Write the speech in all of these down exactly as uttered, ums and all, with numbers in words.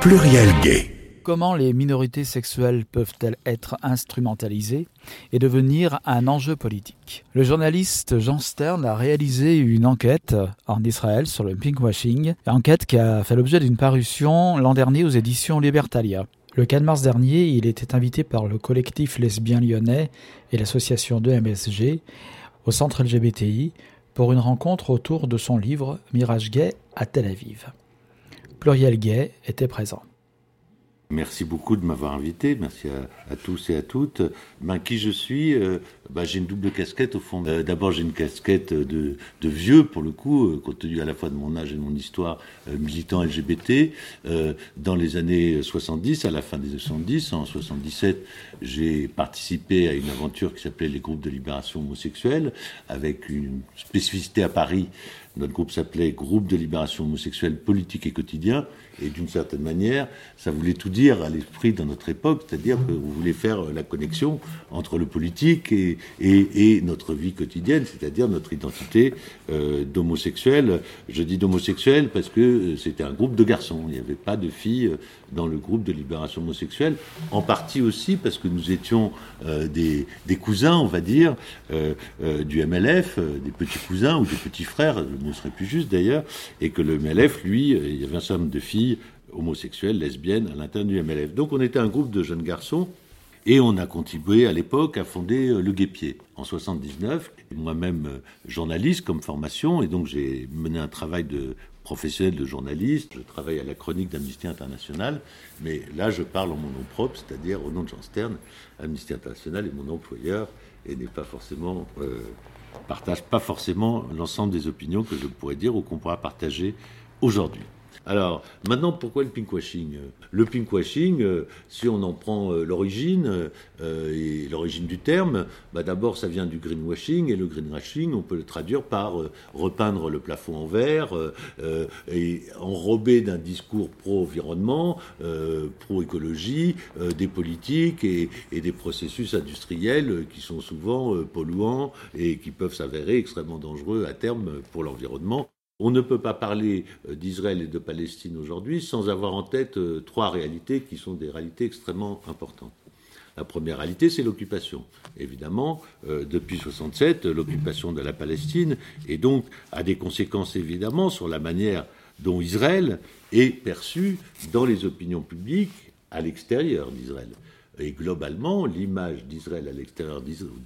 Pluriel Gay. Comment les minorités sexuelles peuvent-elles être instrumentalisées et devenir un enjeu politique ? Le journaliste Jean Stern a réalisé une enquête en Israël sur le pinkwashing, enquête qui a fait l'objet d'une parution l'an dernier aux éditions Libertalia. Le quatre mars dernier, il était invité par le collectif lesbien lyonnais et l'association deux M S G au centre L G B T I pour une rencontre autour de son livre Mirage Gay à Tel Aviv. Pluriel Gay était présent. Merci beaucoup de m'avoir invité, merci à, à tous et à toutes. Ben, qui je suis euh, ben, j'ai une double casquette au fond. Euh, d'abord j'ai une casquette de, de vieux pour le coup, euh, compte tenu à la fois de mon âge et de mon histoire, euh, militant L G B T. Euh, dans les années soixante-dix, à la fin des années soixante-dix, en soixante-dix-sept, j'ai participé à une aventure qui s'appelait les groupes de libération homosexuelle, avec une spécificité à Paris. Notre groupe s'appelait Groupe de libération homosexuelle politique et quotidien, et d'une certaine manière, ça voulait tout dire à l'esprit dans notre époque, c'est-à-dire que vous voulez faire la connexion entre le politique et, et, et notre vie quotidienne, c'est-à-dire notre identité euh, d'homosexuel. Je dis d'homosexuel parce que c'était un groupe de garçons, il n'y avait pas de filles dans le groupe de libération homosexuelle, en partie aussi parce que nous étions euh, des, des cousins, on va dire, euh, euh, du M L F, euh, des petits cousins ou des petits frères, ne serait plus juste d'ailleurs, et que le M L F, lui, il y avait un certain nombre de filles homosexuelles, lesbiennes à l'intérieur du M L F. Donc on était un groupe de jeunes garçons et on a contribué à l'époque à fonder le Guépier en soixante-dix-neuf. Moi-même journaliste comme formation, et donc j'ai mené un travail de professionnel de journaliste. Je travaille à la chronique d'Amnesty International, mais là je parle en mon nom propre, c'est-à-dire au nom de Jean Stern. Amnesty International est mon employeur et n'est pas forcément... Euh, partage pas forcément l'ensemble des opinions que je pourrais dire ou qu'on pourra partager aujourd'hui. Alors, maintenant, pourquoi le pinkwashing ? Le pinkwashing, euh, si on en prend euh, l'origine, euh, et l'origine du terme, bah d'abord, ça vient du greenwashing, et le greenwashing, on peut le traduire par euh, repeindre le plafond en vert, euh, euh, et enrober d'un discours pro-environnement, euh, pro-écologie, euh, des politiques et, et des processus industriels euh, qui sont souvent euh, polluants et qui peuvent s'avérer extrêmement dangereux à terme pour l'environnement. On ne peut pas parler d'Israël et de Palestine aujourd'hui sans avoir en tête trois réalités qui sont des réalités extrêmement importantes. La première réalité, c'est l'occupation. Évidemment, euh, depuis soixante-sept, l'occupation de la Palestine, et donc a des conséquences évidemment sur la manière dont Israël est perçu dans les opinions publiques à l'extérieur d'Israël. Et globalement, l'image d'Israël à l'extérieur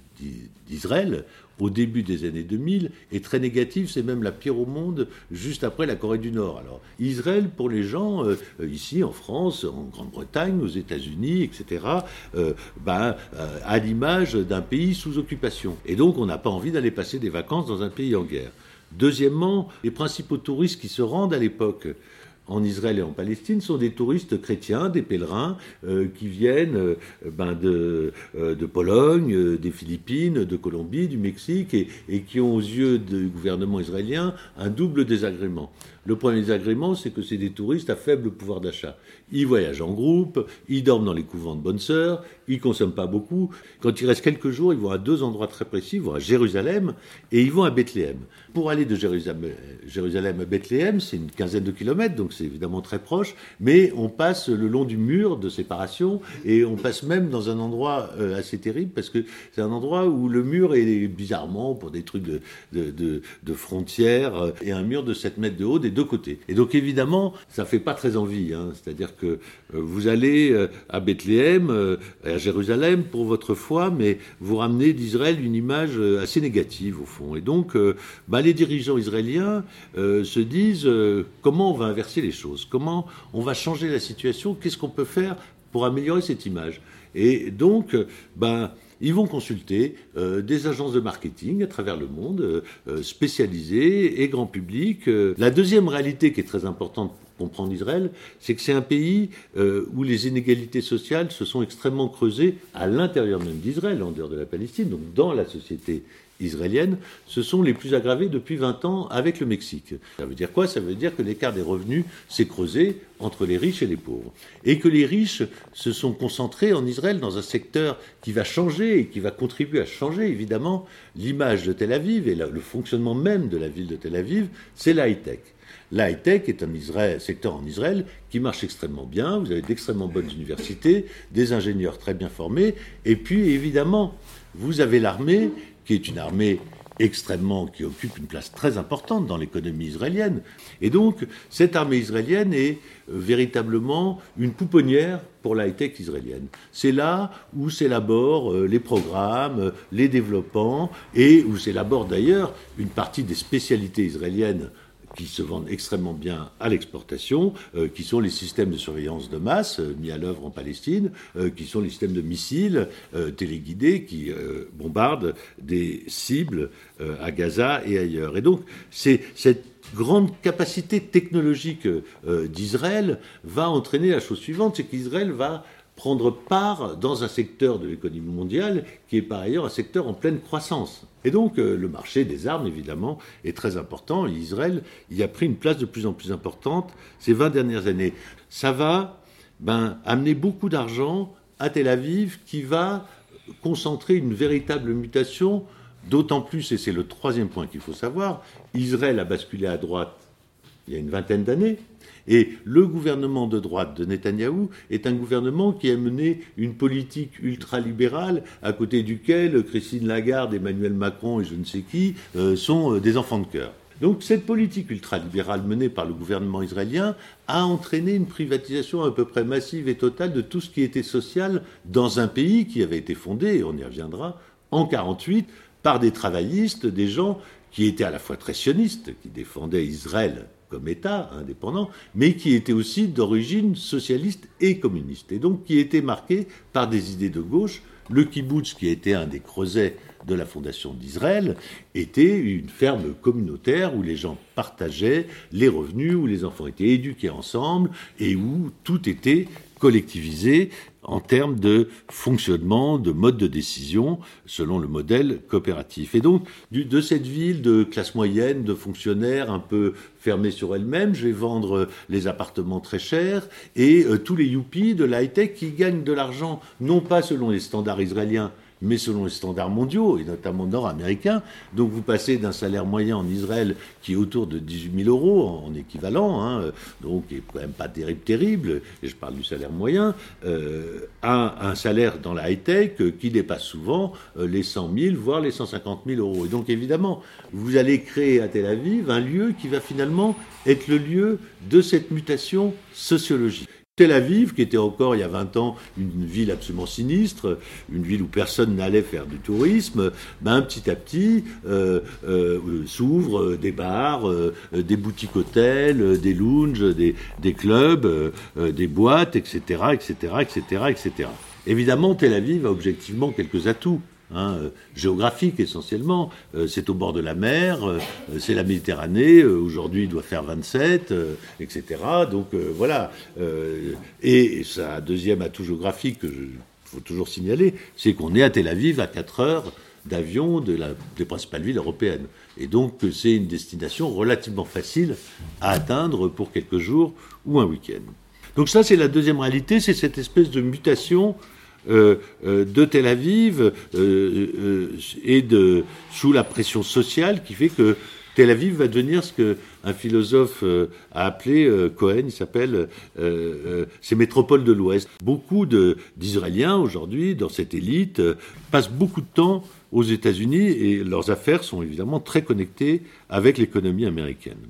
d'Israël, au début des années deux mille, est très négative. C'est même la pire au monde, juste après la Corée du Nord. Alors, Israël, pour les gens, euh, ici, en France, en Grande-Bretagne, aux États-Unis, et cetera, euh, ben, euh, à l'image d'un pays sous occupation. Et donc, on n'a pas envie d'aller passer des vacances dans un pays en guerre. Deuxièmement, les principaux touristes qui se rendent à l'époque en Israël et en Palestine sont des touristes chrétiens, des pèlerins euh, qui viennent euh, ben de, euh, de Pologne, euh, des Philippines, de Colombie, du Mexique, et, et qui ont aux yeux du gouvernement israélien un double désagrément. Le premier désagrément, c'est que c'est des touristes à faible pouvoir d'achat. Ils voyagent en groupe, ils dorment dans les couvents de bonnes sœurs, ils consomment pas beaucoup. Quand il reste quelques jours, ils vont à deux endroits très précis, ils vont à Jérusalem et ils vont à Bethléem. Pour aller de Jérusalem, Jérusalem à Bethléem, c'est une quinzaine de kilomètres, donc c'est évidemment très proche, mais on passe le long du mur de séparation et on passe même dans un endroit euh, assez terrible parce que c'est un endroit où le mur est bizarrement, pour des trucs de, de, de, de frontières, euh, et un mur de sept mètres de haut des deux côtés. Et donc évidemment, ça fait pas très envie, hein. C'est-à-dire que euh, vous allez euh, à Bethléem, euh, à Jérusalem pour votre foi, mais vous ramenez d'Israël une image euh, assez négative au fond. Et donc, euh, bah, les dirigeants israéliens euh, se disent euh, comment on va inverser les choses, comment on va changer la situation, qu'est-ce qu'on peut faire pour améliorer cette image. Et donc, euh, bah, ils vont consulter euh, des agences de marketing à travers le monde, euh, spécialisées et grand public. Euh, la deuxième réalité qui est très importante pour comprendre Israël, c'est que c'est un pays euh, où les inégalités sociales se sont extrêmement creusées à l'intérieur même d'Israël, en dehors de la Palestine, donc dans la société israélienne se sont les plus aggravées depuis vingt ans avec le Mexique. Ça veut dire quoi ? Ça veut dire que l'écart des revenus s'est creusé entre les riches et les pauvres. Et que les riches se sont concentrés en Israël dans un secteur qui va changer et qui va contribuer à changer, évidemment, l'image de Tel Aviv et le fonctionnement même de la ville de Tel Aviv, c'est la high-tech. La high-tech est un Israël, secteur en Israël qui marche extrêmement bien. Vous avez d'extrêmement bonnes universités, des ingénieurs très bien formés. Et puis, évidemment, vous avez l'armée, qui est une armée extrêmement, qui occupe une place très importante dans l'économie israélienne. Et donc, cette armée israélienne est euh, véritablement une pouponnière pour la high-tech israélienne. C'est là où s'élaborent euh, les programmes, euh, les développements, et où s'élabore d'ailleurs une partie des spécialités israéliennes qui se vendent extrêmement bien à l'exportation, euh, qui sont les systèmes de surveillance de masse euh, mis à l'œuvre en Palestine, euh, qui sont les systèmes de missiles euh, téléguidés qui euh, bombardent des cibles euh, à Gaza et ailleurs. Et donc, c'est cette grande capacité technologique euh, d'Israël va entraîner la chose suivante, c'est qu'Israël va prendre part dans un secteur de l'économie mondiale qui est par ailleurs un secteur en pleine croissance. Et donc euh, le marché des armes, évidemment, est très important. Et Israël y a pris une place de plus en plus importante ces vingt dernières années. Ça va ben, amener beaucoup d'argent à Tel Aviv qui va concentrer une véritable mutation, d'autant plus, et c'est le troisième point qu'il faut savoir, Israël a basculé à droite il y a une vingtaine d'années. Et le gouvernement de droite de Netanyahou est un gouvernement qui a mené une politique ultralibérale à côté duquel Christine Lagarde, Emmanuel Macron et je ne sais qui euh, sont euh, des enfants de cœur. Donc cette politique ultralibérale menée par le gouvernement israélien a entraîné une privatisation à peu près massive et totale de tout ce qui était social dans un pays qui avait été fondé, et on y reviendra, en quarante-huit par des travaillistes, des gens qui étaient à la fois très sionistes, qui défendaient Israël comme État indépendant, mais qui était aussi d'origine socialiste et communiste, et donc qui était marqué par des idées de gauche. Le kibbutz, qui était un des creusets de la fondation d'Israël, était une ferme communautaire où les gens partageaient les revenus, où les enfants étaient éduqués ensemble, et où tout était collectivisé en termes de fonctionnement, de mode de décision, selon le modèle coopératif. Et donc, du, de cette ville de classe moyenne, de fonctionnaires un peu fermés sur elle-même, je vais vendre les appartements très chers, et euh, tous les yuppies de la high-tech qui gagnent de l'argent, non pas selon les standards israéliens, mais selon les standards mondiaux, et notamment nord-américains. Donc vous passez d'un salaire moyen en Israël qui est autour de dix-huit mille euros en équivalent, hein, donc qui n'est quand même pas terrible, terrible, et je parle du salaire moyen, euh, à un salaire dans la high-tech qui dépasse souvent euh, les cent mille, voire les cent cinquante mille euros. Et donc évidemment, vous allez créer à Tel Aviv un lieu qui va finalement être le lieu de cette mutation sociologique. Tel Aviv, qui était encore il y a vingt ans une ville absolument sinistre, une ville où personne n'allait faire du tourisme, ben petit à petit euh, euh, s'ouvrent des bars, euh, des boutiques hôtels, euh, des lounges, des, des clubs, euh, des boîtes, et cetera, et cetera, et cetera, et cetera. Évidemment, Tel Aviv a objectivement quelques atouts. Hein, euh, géographique essentiellement, euh, c'est au bord de la mer, euh, c'est la Méditerranée, euh, aujourd'hui il doit faire vingt-sept, euh, et cetera. Donc euh, voilà. Euh, et sa deuxième atout géographique que il faut toujours signaler, c'est qu'on est à Tel Aviv à quatre heures d'avion de la, des principales villes européennes. Et donc c'est une destination relativement facile à atteindre pour quelques jours ou un week-end. Donc ça c'est la deuxième réalité, c'est cette espèce de mutation Euh, euh, de Tel Aviv euh, euh, et de, sous la pression sociale qui fait que Tel Aviv va devenir ce qu'un philosophe euh, a appelé, euh, Cohen, il s'appelle, euh, euh, ces métropoles de l'Ouest. Beaucoup de, d'Israéliens aujourd'hui, dans cette élite, euh, passent beaucoup de temps aux États-Unis et leurs affaires sont évidemment très connectées avec l'économie américaine.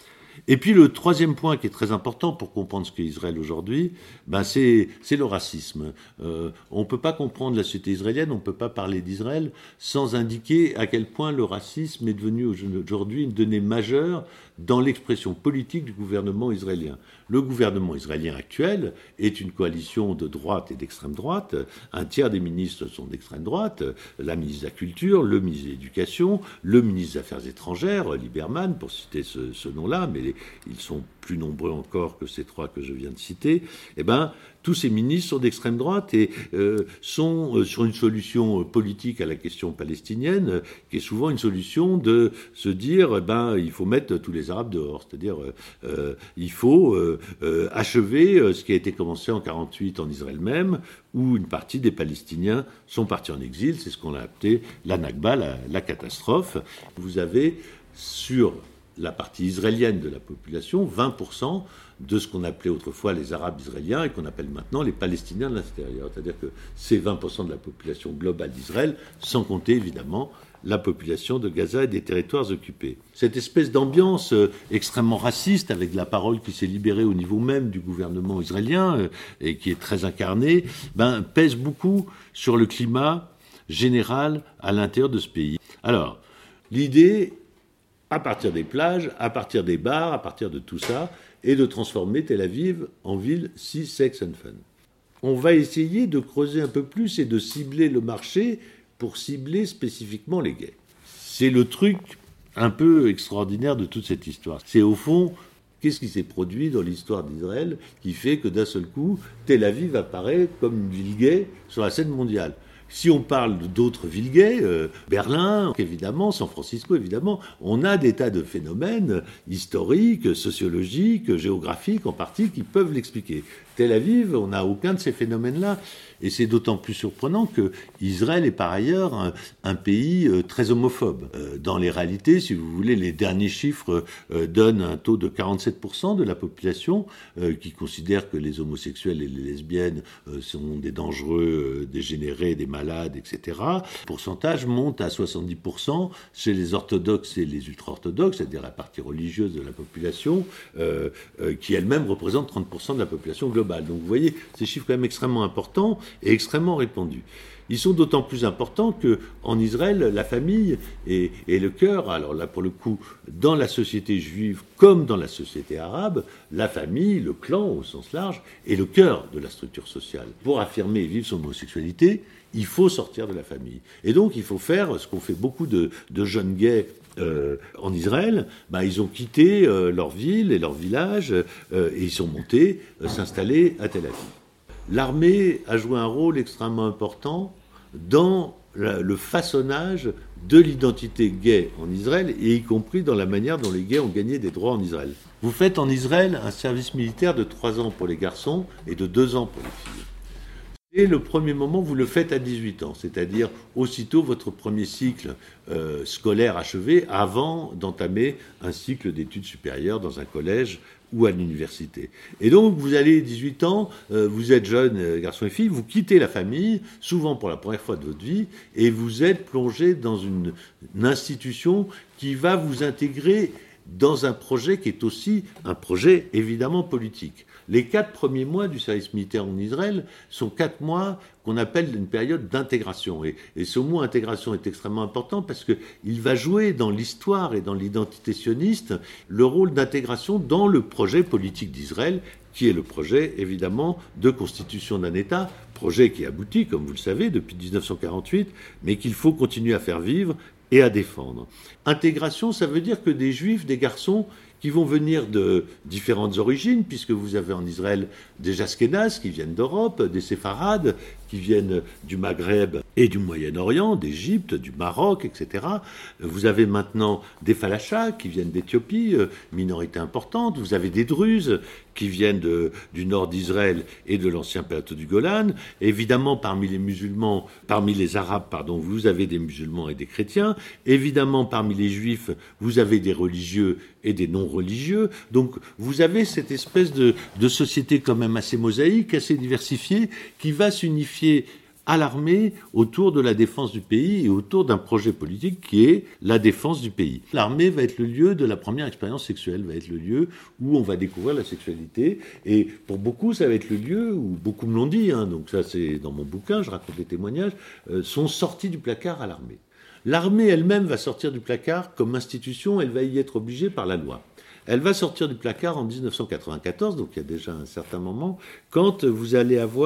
Et puis le troisième point qui est très important pour comprendre ce qu'est Israël aujourd'hui, ben c'est, c'est le racisme. Euh, on ne peut pas comprendre la société israélienne, on ne peut pas parler d'Israël sans indiquer à quel point le racisme est devenu aujourd'hui une donnée majeure dans l'expression politique du gouvernement israélien. Le gouvernement israélien actuel est une coalition de droite et d'extrême droite. Un tiers des ministres sont d'extrême droite, la ministre de la Culture, le ministre de l'Éducation, le ministre des Affaires étrangères, Lieberman, pour citer ce, ce nom-là, mais mais ils sont plus nombreux encore que ces trois que je viens de citer, eh ben, tous ces ministres sont d'extrême droite et euh, sont euh, sur une solution politique à la question palestinienne, euh, qui est souvent une solution de se dire, eh ben, il faut mettre tous les Arabes dehors, c'est-à-dire euh, euh, il faut euh, euh, achever euh, ce qui a été commencé en quarante-huit en Israël même, où une partie des Palestiniens sont partis en exil, c'est ce qu'on a appelé la Nakba, la, la catastrophe. Vous avez sur la partie israélienne de la population, vingt pour cent de ce qu'on appelait autrefois les Arabes israéliens et qu'on appelle maintenant les Palestiniens de l'intérieur. C'est-à-dire que c'est vingt pour cent de la population globale d'Israël, sans compter évidemment la population de Gaza et des territoires occupés. Cette espèce d'ambiance euh, extrêmement raciste, avec la parole qui s'est libérée au niveau même du gouvernement israélien euh, et qui est très incarnée, ben, pèse beaucoup sur le climat général à l'intérieur de ce pays. Alors, l'idée, à partir des plages, à partir des bars, à partir de tout ça, est de transformer Tel Aviv en ville si sex and fun. On va essayer de creuser un peu plus et de cibler le marché pour cibler spécifiquement les gays. C'est le truc un peu extraordinaire de toute cette histoire. C'est au fond, qu'est-ce qui s'est produit dans l'histoire d'Israël qui fait que d'un seul coup, Tel Aviv apparaît comme une ville gay sur la scène mondiale. Si on parle d'autres villes gays, euh, Berlin, évidemment, San Francisco, évidemment, on a des tas de phénomènes historiques, sociologiques, géographiques en partie qui peuvent l'expliquer. Tel Aviv, on n'a aucun de ces phénomènes-là. Et c'est d'autant plus surprenant que Israël est par ailleurs un, un pays euh, très homophobe. Euh, dans les réalités, si vous voulez, les derniers chiffres euh, donnent un taux de quarante-sept pour cent de la population euh, qui considère que les homosexuels et les lesbiennes euh, sont des dangereux, euh, dégénérés, des malades, et cetera. Le pourcentage monte à soixante-dix pour cent chez les orthodoxes et les ultra-orthodoxes, c'est-à-dire la partie religieuse de la population, euh, euh, qui elle-même représente trente pour cent de la population globale. Donc vous voyez, ces chiffres quand même extrêmement importants et extrêmement répandus. Ils sont d'autant plus importants qu'en Israël, la famille est, est le cœur. Alors là, pour le coup, dans la société juive comme dans la société arabe, la famille, le clan au sens large, est le cœur de la structure sociale. Pour affirmer et vivre son homosexualité, il faut sortir de la famille. Et donc, il faut faire ce qu'ont fait beaucoup de, de jeunes gays Euh, en Israël, ben, ils ont quitté euh, leur ville et leur village euh, et ils sont montés euh, s'installer à Tel Aviv. L'armée a joué un rôle extrêmement important dans la, le façonnage de l'identité gay en Israël et y compris dans la manière dont les gays ont gagné des droits en Israël. Vous faites en Israël un service militaire de trois ans pour les garçons et de deux ans pour les filles. Et le premier moment, vous le faites à dix-huit ans, c'est-à-dire aussitôt votre premier cycle euh, scolaire achevé, avant d'entamer un cycle d'études supérieures dans un collège ou à l'université. Et donc, vous allez dix-huit ans, euh, vous êtes jeune, euh, garçon et fille, vous quittez la famille, souvent pour la première fois de votre vie, et vous êtes plongé dans une, une institution qui va vous intégrer dans un projet qui est aussi un projet évidemment politique. Les quatre premiers mois du service militaire en Israël sont quatre mois qu'on appelle une période d'intégration. Et, et ce mot intégration est extrêmement important parce qu'il va jouer dans l'histoire et dans l'identité sioniste le rôle d'intégration dans le projet politique d'Israël, qui est le projet, évidemment, de constitution d'un État, projet qui aboutit, comme vous le savez, depuis dix-neuf cent quarante-huit, mais qu'il faut continuer à faire vivre et à défendre. Intégration, ça veut dire que des juifs, des garçons qui vont venir de différentes origines, puisque vous avez en Israël des Ashkénazes qui viennent d'Europe, des Séfarades qui viennent du Maghreb et du Moyen-Orient, d'Égypte, du Maroc, et cetera. Vous avez maintenant des Falachas qui viennent d'Éthiopie, minorité importante. Vous avez des Druzes qui viennent de, du nord d'Israël et de l'ancien plateau du Golan. Évidemment, parmi les musulmans, parmi les Arabes, pardon, vous avez des musulmans et des chrétiens. Évidemment, parmi les Juifs, vous avez des religieux et des non-religieux. Donc, vous avez cette espèce de, de société quand même assez mosaïque, assez diversifiée, qui va s'unifier à l'armée autour de la défense du pays et autour d'un projet politique qui est la défense du pays. L'armée va être le lieu de la première expérience sexuelle, va être le lieu où on va découvrir la sexualité. Et pour beaucoup, ça va être le lieu où, beaucoup me l'ont dit, hein, donc ça c'est dans mon bouquin, je raconte les témoignages, euh, sont sortis du placard à l'armée. L'armée elle-même va sortir du placard comme institution, elle va y être obligée par la loi. Elle va sortir du placard en dix-neuf cent quatre-vingt-quatorze, donc il y a déjà un certain moment, quand vous allez avoir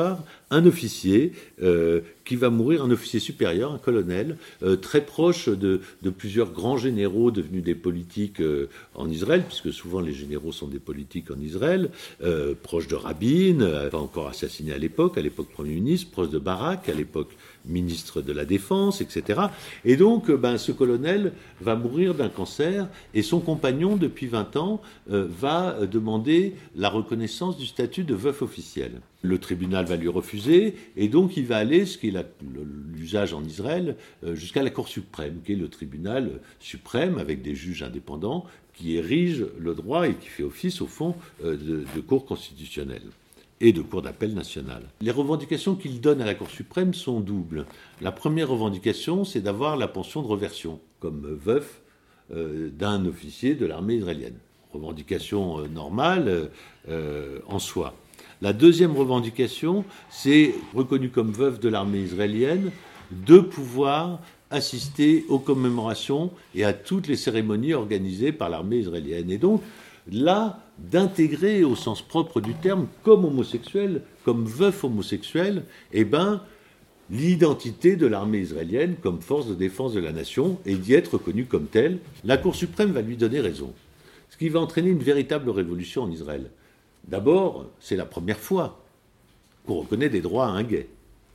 un officier euh, qui va mourir, un officier supérieur, un colonel, euh, très proche de, de plusieurs grands généraux devenus des politiques euh, en Israël, puisque souvent les généraux sont des politiques en Israël, euh, proche de Rabin, euh, pas encore assassiné à l'époque, à l'époque Premier ministre, proche de Barak, à l'époque ministre de la Défense, et cetera. Et donc, ben, ce colonel va mourir d'un cancer, et son compagnon, depuis vingt ans, euh, va demander la reconnaissance du statut de veuf officiel. Le tribunal va lui refuser, et donc il va aller, ce qui est la, l'usage en Israël, euh, jusqu'à la Cour suprême, qui est le tribunal suprême, avec des juges indépendants, qui érige le droit et qui fait office, au fond, euh, de, de cour constitutionnelle et de cour d'appel nationale. Les revendications qu'il donne à la Cour suprême sont doubles. La première revendication, c'est d'avoir la pension de reversion, comme veuf euh, d'un officier de l'armée israélienne. Revendication euh, normale euh, en soi. La deuxième revendication, c'est, reconnu comme veuf de l'armée israélienne, de pouvoir assister aux commémorations et à toutes les cérémonies organisées par l'armée israélienne. Et donc, là, d'intégrer au sens propre du terme, comme homosexuel, comme veuf homosexuel, eh ben, l'identité de l'armée israélienne comme force de défense de la nation et d'y être reconnue comme telle. La Cour suprême va lui donner raison, ce qui va entraîner une véritable révolution en Israël. D'abord, c'est la première fois qu'on reconnaît des droits à un gay.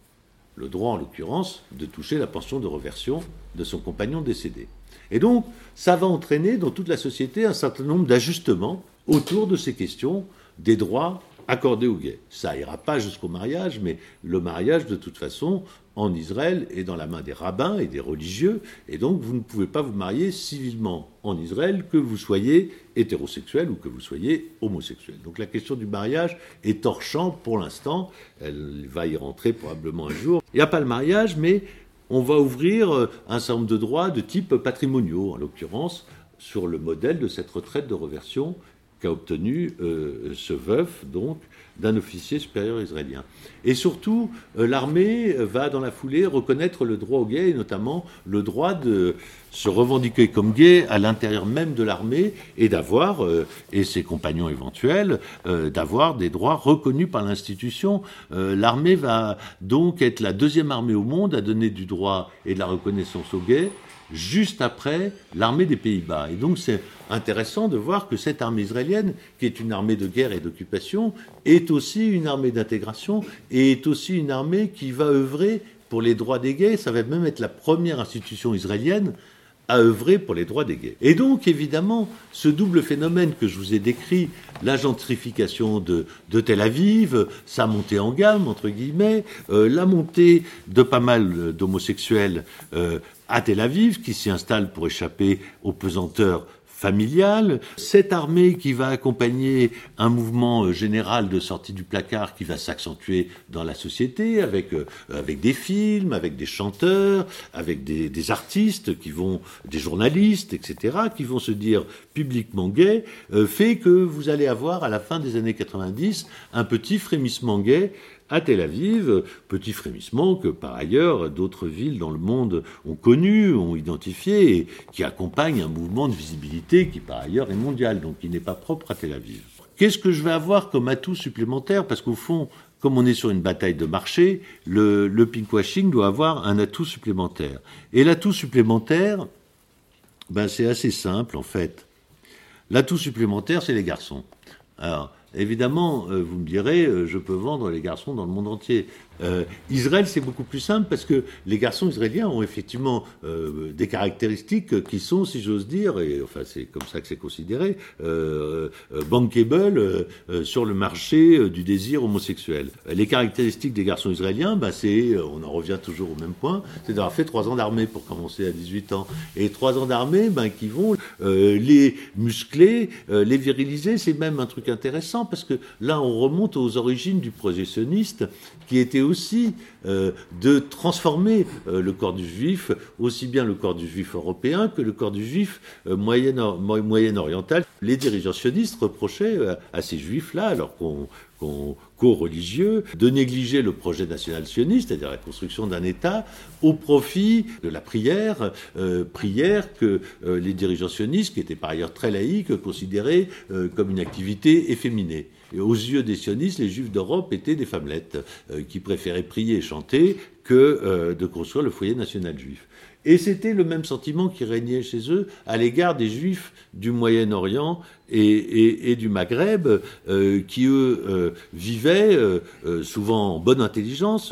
Le droit, en l'occurrence, de toucher la pension de reversion de son compagnon décédé. Et donc, ça va entraîner dans toute la société un certain nombre d'ajustements autour de ces questions des droits accordés aux gays. Ça ira pas jusqu'au mariage, mais le mariage, de toute façon, en Israël, est dans la main des rabbins et des religieux, et donc vous ne pouvez pas vous marier civilement en Israël, que vous soyez hétérosexuel ou que vous soyez homosexuel. Donc la question du mariage est hors champ pour l'instant, elle va y rentrer probablement un jour. Il n'y a pas le mariage, mais on va ouvrir un certain nombre de droits de type patrimoniaux, en l'occurrence, sur le modèle de cette retraite de reversion qu'a obtenu euh, ce veuf, donc, d'un officier supérieur israélien. Et surtout, euh, l'armée va, dans la foulée, reconnaître le droit aux gays, et notamment le droit de se revendiquer comme gay à l'intérieur même de l'armée, et d'avoir, euh, et ses compagnons éventuels, euh, d'avoir des droits reconnus par l'institution. Euh, l'armée va donc être la deuxième armée au monde à donner du droit et de la reconnaissance aux gays, juste après l'armée des Pays-Bas. Et donc c'est intéressant de voir que cette armée israélienne, qui est une armée de guerre et d'occupation, est aussi une armée d'intégration et est aussi une armée qui va œuvrer pour les droits des gays. Ça va même être la première institution israélienne à œuvrer pour les droits des gays. Et donc, évidemment, ce double phénomène que je vous ai décrit, la gentrification de, de Tel Aviv, sa montée en gamme, entre guillemets, euh, la montée de pas mal d'homosexuels euh, à Tel Aviv, qui s'y installent pour échapper aux pesanteurs familiales, cette armée qui va accompagner un mouvement général de sortie du placard qui va s'accentuer dans la société, avec, euh, avec des films, avec des chanteurs, avec des, des artistes, qui vont, des journalistes, et cetera, qui vont se dire publiquement gays, euh, fait que vous allez avoir, à la fin des années quatre-vingt-dix, un petit frémissement gay à Tel Aviv, petit frémissement que par ailleurs d'autres villes dans le monde ont connu, ont identifié, et qui accompagne un mouvement de visibilité qui par ailleurs est mondial, donc qui n'est pas propre à Tel Aviv. Qu'est-ce que je vais avoir comme atout supplémentaire ? Parce qu'au fond, comme on est sur une bataille de marché, le, le pinkwashing doit avoir un atout supplémentaire. Et l'atout supplémentaire, ben c'est assez simple en fait. L'atout supplémentaire, c'est les garçons. Alors, évidemment, euh, vous me direz, euh, je peux vendre les garçons dans le monde entier. Euh, Israël, c'est beaucoup plus simple parce que les garçons israéliens ont effectivement euh, des caractéristiques qui sont, si j'ose dire, et enfin c'est comme ça que c'est considéré, euh, euh, bankable euh, euh, sur le marché euh, du désir homosexuel. Les caractéristiques des garçons israéliens, bah, c'est, on en revient toujours au même point, c'est d'avoir fait trois ans d'armée pour commencer à dix-huit ans. Et trois ans d'armée bah, qui vont euh, les muscler, euh, les viriliser, c'est même un truc intéressant parce que là on remonte aux origines du projet sioniste qui était aussi euh, de transformer euh, le corps du juif, aussi bien le corps du juif européen que le corps du juif euh, moyen, moyen-oriental. Les dirigeants sionistes reprochaient euh, à ces juifs-là, alors qu'on co-religieux, de négliger le projet national sioniste, c'est-à-dire la construction d'un État, au profit de la prière, euh, prière que euh, les dirigeants sionistes, qui étaient par ailleurs très laïques, considéraient euh, comme une activité efféminée. Et aux yeux des sionistes, les juifs d'Europe étaient des femmelettes euh, qui préféraient prier et chanter que euh, de construire le foyer national juif. Et c'était le même sentiment qui régnait chez eux à l'égard des Juifs du Moyen-Orient et, et, et du Maghreb, euh, qui, eux, euh, vivaient, euh, souvent en bonne intelligence,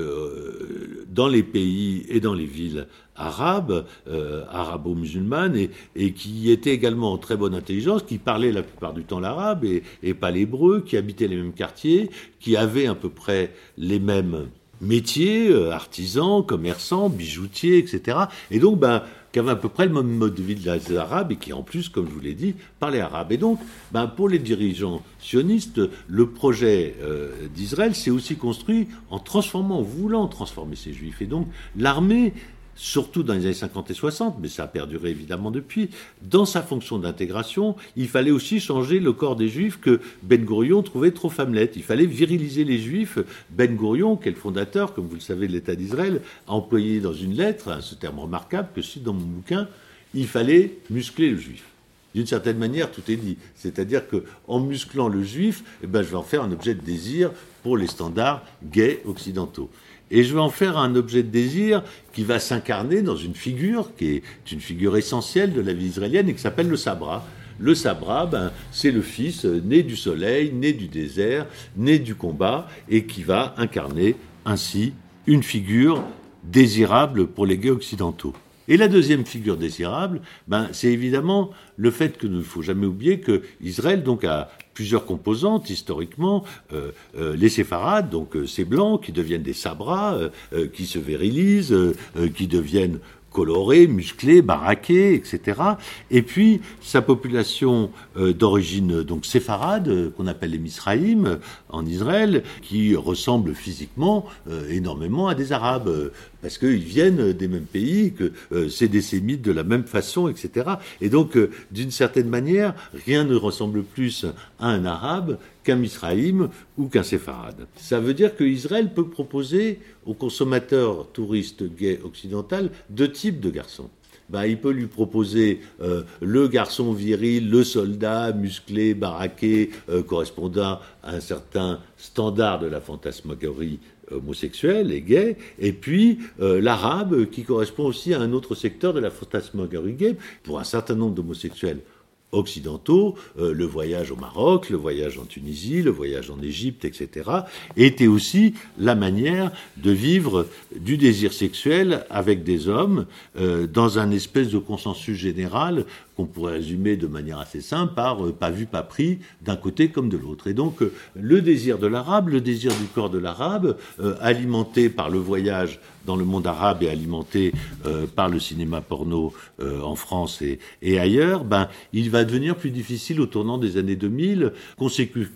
euh, dans les pays et dans les villes arabes, euh, arabo-musulmanes, et, et qui étaient également en très bonne intelligence, qui parlaient la plupart du temps l'arabe et, et pas l'hébreu, qui habitaient les mêmes quartiers, qui avaient à peu près les mêmes métiers, euh, artisans, commerçants, bijoutiers, et cetera. Et donc, ben, qui avaient à peu près le même mode de vie des Arabes et qui, en plus, comme je vous l'ai dit, parlaient arabe. Et donc, ben, pour les dirigeants sionistes, le projet euh, d'Israël s'est aussi construit en transformant, en voulant transformer ces Juifs. Et donc, l'armée, surtout dans les années cinquante et soixante, mais ça a perduré évidemment depuis, dans sa fonction d'intégration, il fallait aussi changer le corps des Juifs que Ben Gourion trouvait trop femmelette. Il fallait viriliser les Juifs. Ben Gourion, qui est le fondateur, comme vous le savez, de l'État d'Israël, a employé dans une lettre, hein, ce terme remarquable que je cite dans mon bouquin, il fallait muscler le Juif. D'une certaine manière, tout est dit. C'est-à-dire qu'en musclant le Juif, eh ben, je vais en faire un objet de désir pour les standards gays occidentaux. Et je vais en faire un objet de désir qui va s'incarner dans une figure qui est une figure essentielle de la vie israélienne et qui s'appelle le Sabra. Le Sabra, ben, c'est le fils né du soleil, né du désert, né du combat, et qui va incarner ainsi une figure désirable pour les gays occidentaux. Et la deuxième figure désirable, ben, c'est évidemment le fait qu'il ne faut jamais oublier que Israël donc, a plusieurs composantes historiquement, euh, euh, les séfarades, donc euh, ces blancs qui deviennent des sabras, euh, euh, qui se virilisent, euh, euh, qui deviennent colorés, musclés, baraqués, et cetera. Et puis sa population euh, d'origine donc séfarade, euh, qu'on appelle les Misraïm euh, en Israël, qui ressemble physiquement euh, énormément à des Arabes, euh, parce qu'ils viennent des mêmes pays, que euh, c'est des Sémites de la même façon, et cetera. Et donc, euh, d'une certaine manière, rien ne ressemble plus à un Arabe qu'un Misraïm ou qu'un Séfarade. Ça veut dire qu'Israël peut proposer aux consommateurs touristes gays occidentaux deux types de garçons. Ben, il peut lui proposer euh, le garçon viril, le soldat musclé, baraqué, euh, correspondant à un certain standard de la fantasmagorie homosexuel et gay, et puis euh, l'arabe qui correspond aussi à un autre secteur de la fantasmagorie gay. Pour un certain nombre d'homosexuels occidentaux, euh, le voyage au Maroc, le voyage en Tunisie, le voyage en Égypte, et cetera, était aussi la manière de vivre du désir sexuel avec des hommes euh, dans un espèce de consensus général qu'on pourrait résumer de manière assez simple par euh, pas vu, pas pris, d'un côté comme de l'autre. Et donc euh, le désir de l'arabe, le désir du corps de l'arabe, euh, alimenté par le voyage dans le monde arabe et alimenté euh, par le cinéma porno euh, en France et, et ailleurs, ben, il va devenir plus difficile au tournant des années deux mille, consécu-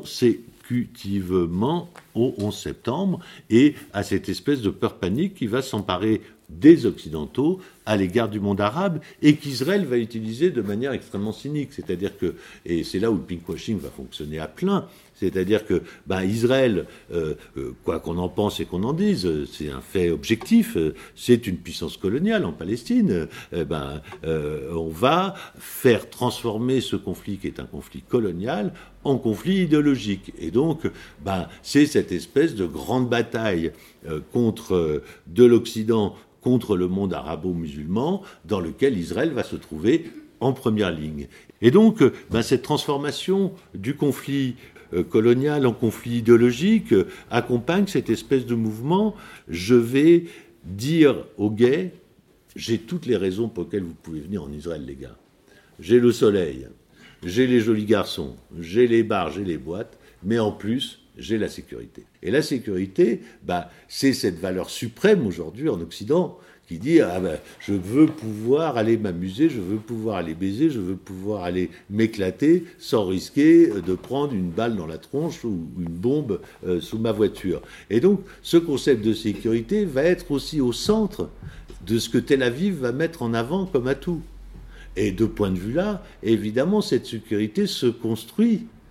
consécutivement au onze septembre, et à cette espèce de peur panique qui va s'emparer des Occidentaux à l'égard du monde arabe et qu'Israël va utiliser de manière extrêmement cynique. C'est-à-dire que, et c'est là où le pinkwashing va fonctionner à plein, c'est-à-dire que ben, Israël, euh, euh, quoi qu'on en pense et qu'on en dise, c'est un fait objectif, euh, c'est une puissance coloniale en Palestine. Euh, ben, euh, on va faire transformer ce conflit qui est un conflit colonial en conflit idéologique. Et donc, ben, c'est cette espèce de grande bataille euh, contre euh, de l'Occident contre le monde arabo-musulman, dans lequel Israël va se trouver en première ligne. Et donc, ben, cette transformation du conflit euh, colonial en conflit idéologique euh, accompagne cette espèce de mouvement. Je vais dire aux gays, j'ai toutes les raisons pour lesquelles vous pouvez venir en Israël, les gars. J'ai le soleil, j'ai les jolis garçons, j'ai les bars, j'ai les boîtes, mais en plus, j'ai la sécurité. Et la sécurité, bah, c'est cette valeur suprême aujourd'hui en Occident qui dit ah ben, je veux pouvoir aller m'amuser, je veux pouvoir aller baiser, je veux pouvoir aller m'éclater sans risquer de prendre une balle dans la tronche ou une bombe euh, sous ma voiture. Et donc, ce concept de sécurité va être aussi au centre de ce que Tel Aviv va mettre en avant comme atout. Et de point de vue là, évidemment, cette sécurité se construit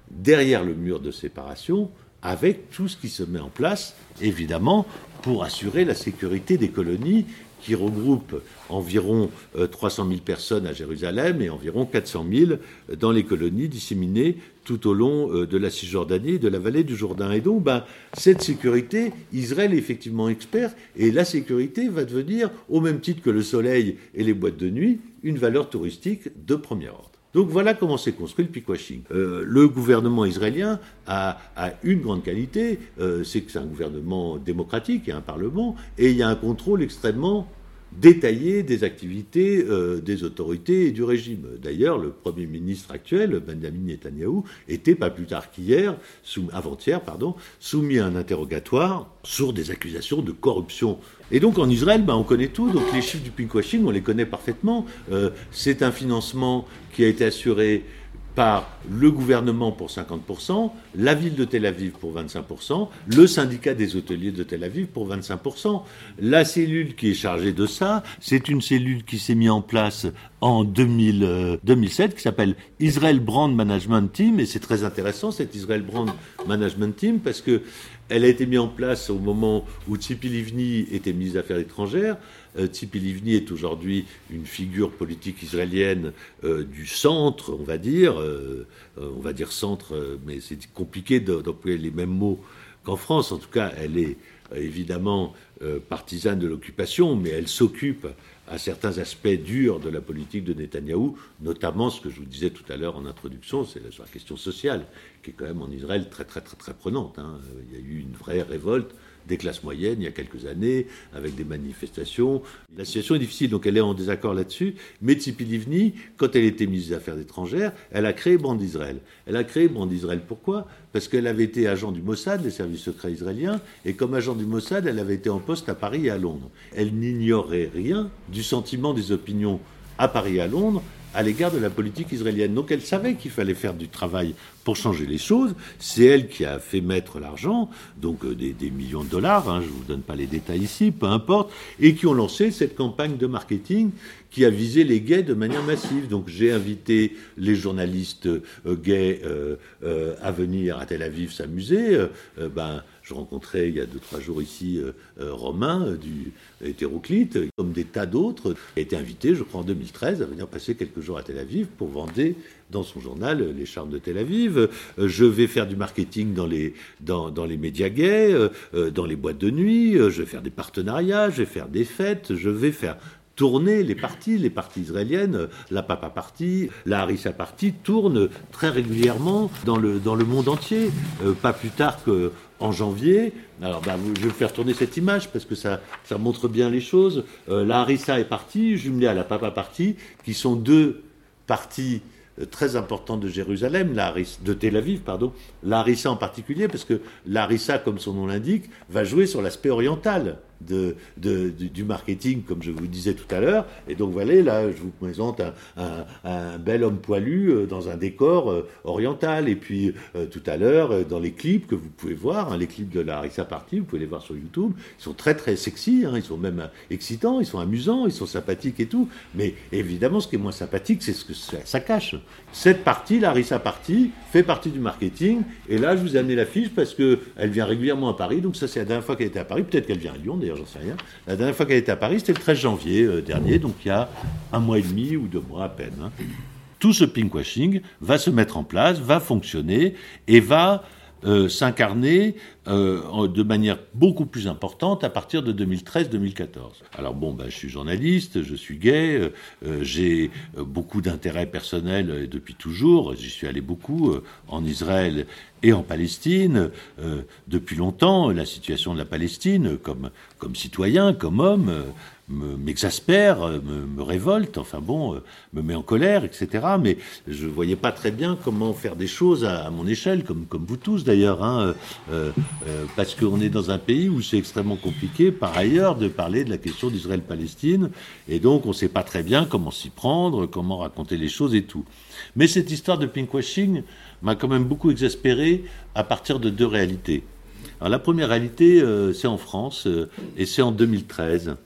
derrière le mur de séparation, avec tout ce qui se met en place, évidemment, pour assurer la sécurité des colonies qui regroupent environ euh, trois cent mille personnes à Jérusalem et environ quatre cent mille dans les colonies disséminées tout au long euh, de la Cisjordanie et de la vallée du Jourdain. Et donc, ben, cette sécurité, Israël est effectivement expert, et la sécurité va devenir, au même titre que le soleil et les boîtes de nuit, une valeur touristique de premier ordre. Donc voilà comment s'est construit le pinkwashing. Euh, le gouvernement israélien a, a une grande qualité, euh, c'est que c'est un gouvernement démocratique, il y a un parlement, et il y a un contrôle extrêmement détaillé des activités euh, des autorités et du régime. D'ailleurs, le Premier ministre actuel, Benjamin Netanyahou, était pas plus tard qu'hier, sous, avant-hier, pardon, soumis à un interrogatoire sur des accusations de corruption. Et donc en Israël, ben, on connaît tout, donc les chiffres du pinkwashing, on les connaît parfaitement. Euh, c'est un financement qui a été assuré par le gouvernement pour cinquante pour cent, la ville de Tel Aviv pour vingt-cinq pour cent, le syndicat des hôteliers de Tel Aviv pour vingt-cinq pour cent. La cellule qui est chargée de ça, c'est une cellule qui s'est mise en place en deux mille, euh, deux mille sept, qui s'appelle Israel Brand Management Team, et c'est très intéressant cette Israel Brand Management Team, parce que elle a été mise en place au moment où Tzipi Livni était ministre des Affaires étrangères. Euh, Tzipi Livni est aujourd'hui une figure politique israélienne euh, du centre, on va dire, euh, euh, on va dire centre, euh, mais c'est compliqué d'employer les mêmes mots qu'en France. En tout cas, elle est euh, évidemment euh, partisane de l'occupation, mais elle s'occupe à certains aspects durs de la politique de Netanyahou, notamment ce que je vous disais tout à l'heure en introduction, c'est la, sur la question sociale, qui est quand même en Israël très très très très prenante. Hein. Il y a eu une vraie révolte des classes moyennes il y a quelques années, avec des manifestations. La situation est difficile, donc elle est en désaccord là-dessus. Mais Tzipi Livni, quand elle était ministre des Affaires étrangères, elle a créé Brand Israël. Elle a créé Brand Israël, pourquoi ? Parce qu'elle avait été agent du Mossad, les services secrets israéliens, et comme agent du Mossad, elle avait été en poste à Paris et à Londres. Elle n'ignorait rien du sentiment des opinions à Paris et à Londres à l'égard de la politique israélienne. Donc elle savait qu'il fallait faire du travail pour changer les choses. C'est elle qui a fait mettre l'argent, donc euh, des, des millions de dollars, hein, je ne vous donne pas les détails ici, peu importe, et qui ont lancé cette campagne de marketing qui a visé les gays de manière massive. Donc j'ai invité les journalistes euh, gays euh, euh, à venir à Tel Aviv s'amuser. Euh, euh, ben, je rencontrais il y a deux, trois jours ici euh, euh, Romain euh, du Hétéroclite, comme des tas d'autres, qui a été invité, je crois en deux mille treize, à venir passer quelques jours à Tel Aviv pour vendre dans son journal Les Charmes de Tel Aviv. Euh, je vais faire du marketing dans les, dans, dans les médias gays, euh, dans les boîtes de nuit, euh, je vais faire des partenariats, je vais faire des fêtes, je vais faire tourner les partis, les partis israéliennes, la Papa Party, la Harissa Party tournent très régulièrement dans le, dans le monde entier. Euh, pas plus tard qu'en janvier, alors ben, je vais faire tourner cette image parce que ça, ça montre bien les choses. Euh, la Harissa est partie, jumelée à la Papa Party, qui sont deux partis très importants de Jérusalem, la Harissa, de Tel Aviv, pardon, la Harissa en particulier, parce que la Harissa, comme son nom l'indique, va jouer sur l'aspect oriental De, de, de, du marketing, comme je vous disais tout à l'heure. Et donc voilà, là, je vous présente un, un, un bel homme poilu euh, dans un décor euh, oriental. Et puis, euh, tout à l'heure, euh, dans les clips que vous pouvez voir, hein, les clips de la Harissa Party, vous pouvez les voir sur YouTube, ils sont très, très sexy, hein, ils sont même excitants, ils sont amusants, ils sont sympathiques et tout. Mais évidemment, ce qui est moins sympathique, c'est ce que ça, ça cache. Cette partie, la Harissa Party, fait partie du marketing. Et là, je vous ai amené l'affiche parce qu'elle vient régulièrement à Paris. Donc ça, c'est la dernière fois qu'elle était à Paris. Peut-être qu'elle vient à Lyon, d'ailleurs. J'en sais rien. La dernière fois qu'elle était à Paris, c'était le treize janvier euh, dernier, donc il y a un mois et demi ou deux mois à peine. Hein. Tout ce pinkwashing va se mettre en place, va fonctionner et va euh, s'incarner euh, de manière beaucoup plus importante à partir de deux mille treize deux mille quatorze. Alors bon, ben, je suis journaliste, je suis gay, euh, j'ai beaucoup d'intérêts personnels euh, depuis toujours, j'y suis allé beaucoup euh, en Israël et en Palestine, euh, depuis longtemps, la situation de la Palestine, comme, comme citoyen, comme homme, euh, me, m'exaspère, me, me révolte, enfin bon, euh, me met en colère, et cetera. Mais je ne voyais pas très bien comment faire des choses à, à mon échelle, comme, comme vous tous d'ailleurs, hein, euh, euh, parce qu'on est dans un pays où c'est extrêmement compliqué, par ailleurs, de parler de la question d'Israël-Palestine, et donc on ne sait pas très bien comment s'y prendre, comment raconter les choses et tout. Mais cette histoire de pinkwashing m'a quand même beaucoup exaspéré à partir de deux réalités. Alors la première réalité, euh, c'est en France, euh, et c'est en deux mille treize.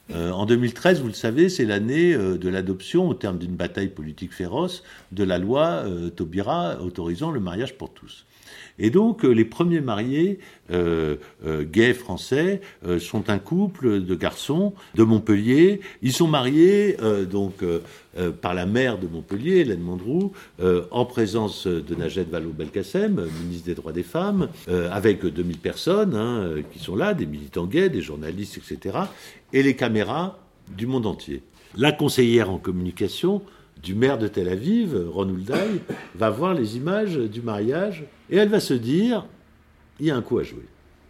Euh, en deux mille treize, vous le savez, c'est l'année euh, de l'adoption, au terme d'une bataille politique féroce, de la loi euh, Taubira autorisant le mariage pour tous. Et donc, euh, les premiers mariés euh, euh, gays français euh, sont un couple de garçons de Montpellier. Ils sont mariés euh, donc euh, euh, par la maire de Montpellier, Hélène Mondroux, euh, en présence de Najat Vallaud-Belkacem, ministre des Droits des Femmes, euh, avec deux mille personnes hein, qui sont là, des militants gays, des journalistes, et cetera, et les caméras du monde entier. La conseillère en communication du maire de Tel Aviv, Ron Hulday, va voir les images du mariage et elle va se dire, il y a un coup à jouer.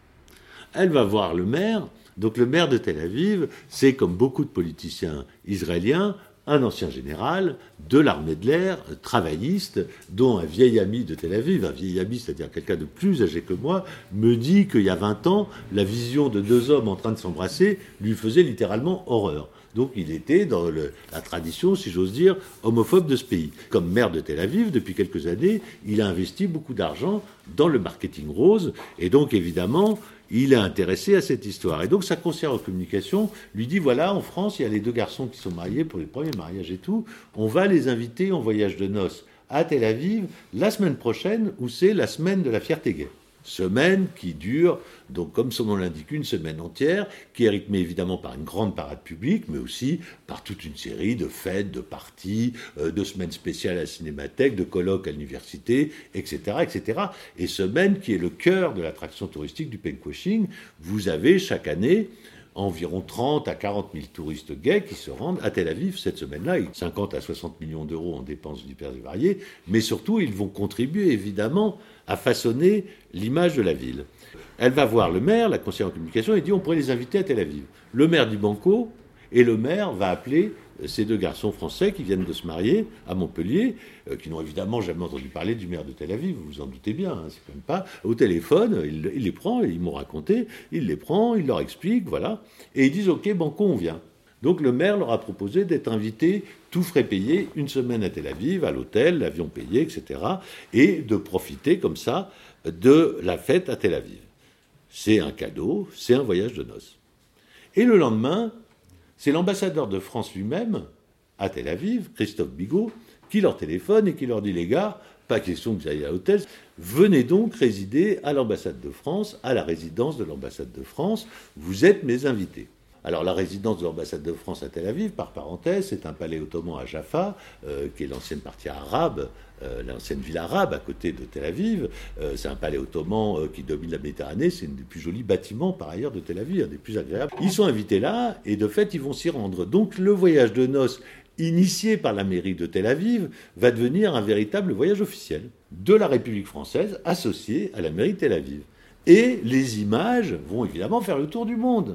Elle va voir le maire, donc le maire de Tel Aviv, c'est comme beaucoup de politiciens israéliens, un ancien général de l'armée de l'air, travailliste, dont un vieil ami de Tel Aviv, un vieil ami, c'est-à-dire quelqu'un de plus âgé que moi, me dit qu'il y a vingt ans, la vision de deux hommes en train de s'embrasser lui faisait littéralement horreur. Donc il était dans le, la tradition, si j'ose dire, homophobe de ce pays. Comme maire de Tel Aviv, depuis quelques années, il a investi beaucoup d'argent dans le marketing rose, et donc évidemment, il est intéressé à cette histoire. Et donc sa conseillère en communication lui dit, voilà, en France, il y a les deux garçons qui sont mariés pour les premiers mariages et tout, on va les inviter en voyage de noces à Tel Aviv la semaine prochaine, où c'est la semaine de la fierté gay. Semaine qui dure, donc comme son nom l'indique, une semaine entière, qui est rythmée évidemment par une grande parade publique, mais aussi par toute une série de fêtes, de parties, euh, de semaines spéciales à la cinémathèque, de colloques à l'université, et cetera, et cetera. Et semaine qui est le cœur de l'attraction touristique du pinkwashing. Vous avez chaque année environ trente à quarante mille touristes gays qui se rendent à Tel Aviv cette semaine-là, cinquante à soixante millions d'euros en dépenses diverses et variées, mais surtout ils vont contribuer évidemment à façonner l'image de la ville. Elle va voir le maire, la conseillère en communication, et dit on pourrait les inviter à Tel Aviv. Le maire dit banco, et le maire va appeler ces deux garçons français qui viennent de se marier à Montpellier, euh, qui n'ont évidemment jamais entendu parler du maire de Tel Aviv, vous vous en doutez bien, hein, c'est quand même pas. Au téléphone, il, il les prend, ils m'ont raconté, il les prend, il leur explique, voilà, et ils disent ok, banco, on vient. Donc le maire leur a proposé d'être invités, tout frais payé, une semaine à Tel Aviv, à l'hôtel, l'avion payé, et cetera, et de profiter comme ça de la fête à Tel Aviv. C'est un cadeau, c'est un voyage de noces. Et le lendemain, c'est l'ambassadeur de France lui-même, à Tel Aviv, Christophe Bigot, qui leur téléphone et qui leur dit « Les gars, pas question que vous ayez à l'hôtel, venez donc résider à l'ambassade de France, à la résidence de l'ambassade de France, vous êtes mes invités ». Alors la résidence de l'ambassade de France à Tel Aviv, par parenthèse, c'est un palais ottoman à Jaffa, euh, qui est l'ancienne partie arabe, euh, l'ancienne ville arabe à côté de Tel Aviv. Euh, c'est un palais ottoman euh, qui domine la Méditerranée, c'est un des plus jolis bâtiments par ailleurs de Tel Aviv, un des plus agréables. Ils sont invités là et de fait ils vont s'y rendre. Donc le voyage de noces initié par la mairie de Tel Aviv va devenir un véritable voyage officiel de la République française associé à la mairie de Tel Aviv. Et les images vont évidemment faire le tour du monde.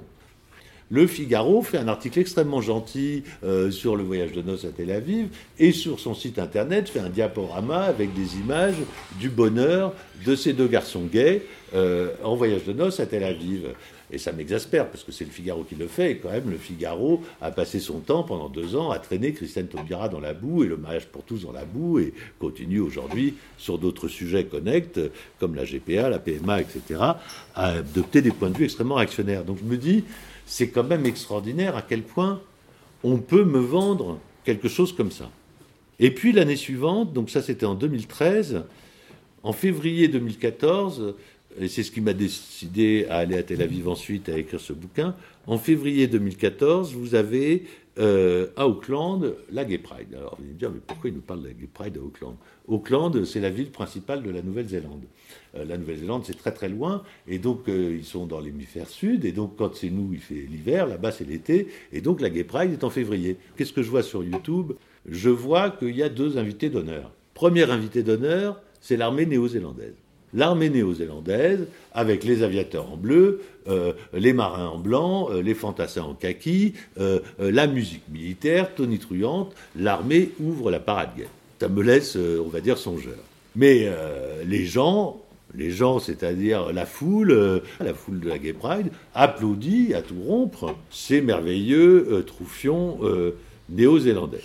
Le Figaro fait un article extrêmement gentil euh, sur le voyage de noces à Tel Aviv et sur son site internet fait un diaporama avec des images du bonheur de ces deux garçons gays euh, en voyage de noces à Tel Aviv. Et ça m'exaspère parce que c'est le Figaro qui le fait et quand même le Figaro a passé son temps pendant deux ans à traîner Christiane Taubira dans la boue et le mariage pour tous dans la boue et continue aujourd'hui sur d'autres sujets connectés comme la G P A, la P M A, et cetera à adopter des points de vue extrêmement réactionnaires. Donc je me dis c'est quand même extraordinaire à quel point on peut me vendre quelque chose comme ça. Et puis l'année suivante, donc ça c'était en deux mille treize, en février deux mille quatorze, et c'est ce qui m'a décidé à aller à Tel Aviv ensuite à écrire ce bouquin, en février deux mille quatorze, vous avez euh, à Auckland la Gay Pride. Alors vous allez me dire, mais pourquoi il nous parle de la Gay Pride à Auckland ? Auckland, c'est la ville principale de la Nouvelle-Zélande. Euh, la Nouvelle-Zélande, c'est très très loin, et donc euh, ils sont dans l'hémisphère sud, et donc quand c'est nous, il fait l'hiver, là-bas c'est l'été, et donc la Gay Pride est en février. Qu'est-ce que je vois sur YouTube ? Je vois qu'il y a deux invités d'honneur. Premier invité d'honneur, c'est l'armée néo-zélandaise. L'armée néo-zélandaise, avec les aviateurs en bleu, euh, les marins en blanc, euh, les fantassins en kaki, euh, euh, la musique militaire tonitruante, l'armée ouvre la parade gay. Ça me laisse, euh, on va dire, songeur. Mais euh, les gens, les gens, c'est-à-dire la foule, euh, la foule de la Gay Pride, applaudit à tout rompre ces merveilleux euh, troufions euh, néo-zélandais.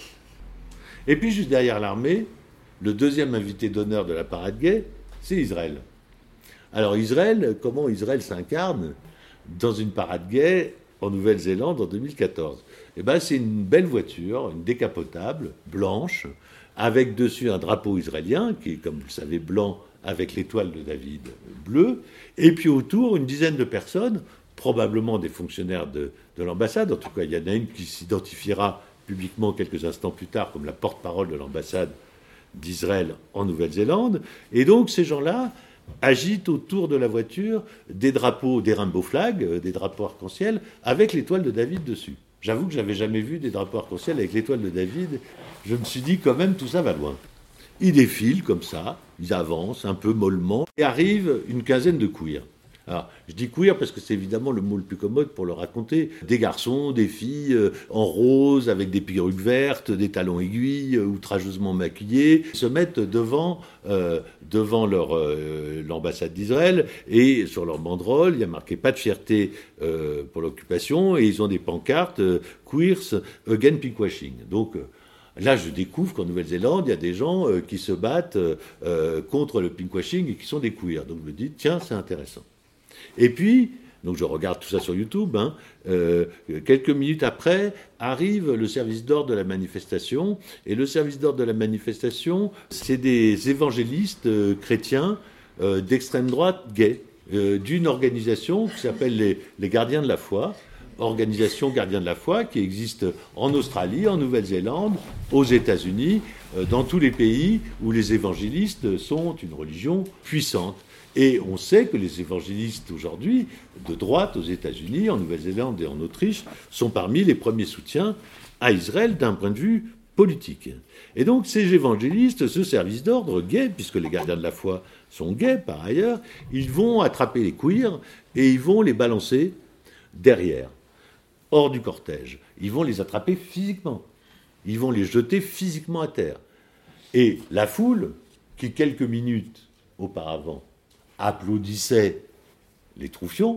Et puis juste derrière l'armée, le deuxième invité d'honneur de la parade gay, c'est Israël. Alors Israël, comment Israël s'incarne dans une parade gay ? en Nouvelle-Zélande en deux mille quatorze. Eh ben, c'est une belle voiture, une décapotable, blanche, avec dessus un drapeau israélien, qui est, comme vous le savez, blanc, avec l'étoile de David bleue, et puis autour, une dizaine de personnes, probablement des fonctionnaires de, de l'ambassade. En tout cas, il y en a une qui s'identifiera publiquement quelques instants plus tard comme la porte-parole de l'ambassade d'Israël en Nouvelle-Zélande. Et donc, ces gens-là agitent autour de la voiture des drapeaux, des rainbow flags, des drapeaux arc-en-ciel, avec l'étoile de David dessus. J'avoue que je n'avais jamais vu des drapeaux arc-en-ciel avec l'étoile de David. Je me suis dit, quand même, tout ça va loin. Ils défilent comme ça, ils avancent un peu mollement, et arrivent une quinzaine de queers. Alors, je dis queer parce que c'est évidemment le mot le plus commode pour le raconter. Des garçons, des filles, euh, en rose, avec des perruques vertes, des talons aiguilles, euh, outrageusement maquillés, se mettent devant, euh, devant leur, euh, l'ambassade d'Israël, et sur leur banderole, il y a marqué « Pas de fierté euh, pour l'occupation », et ils ont des pancartes euh, « Queers against pinkwashing ». Donc, euh, là, je découvre qu'en Nouvelle-Zélande, il y a des gens euh, qui se battent euh, contre le pinkwashing et qui sont des queers. Donc, je me dis, tiens, c'est intéressant. Et puis, donc je regarde tout ça sur YouTube, hein, euh, quelques minutes après, arrive le service d'ordre de la manifestation. Et le service d'ordre de la manifestation, c'est des évangélistes euh, chrétiens euh, d'extrême droite gays, euh, d'une organisation qui s'appelle les, les Gardiens de la Foi. Organisation Gardiens de la Foi qui existe en Australie, en Nouvelle-Zélande, aux États-Unis, euh, dans tous les pays où les évangélistes sont une religion puissante. Et on sait que les évangélistes aujourd'hui, de droite aux États-Unis, en Nouvelle-Zélande et en Autriche, sont parmi les premiers soutiens à Israël d'un point de vue politique. Et donc ces évangélistes, ce service d'ordre gay, puisque les Gardiens de la Foi sont gays par ailleurs, ils vont attraper les queers et ils vont les balancer derrière, hors du cortège. Ils vont les attraper physiquement. Ils vont les jeter physiquement à terre. Et la foule, qui quelques minutes auparavant applaudissait les troufions,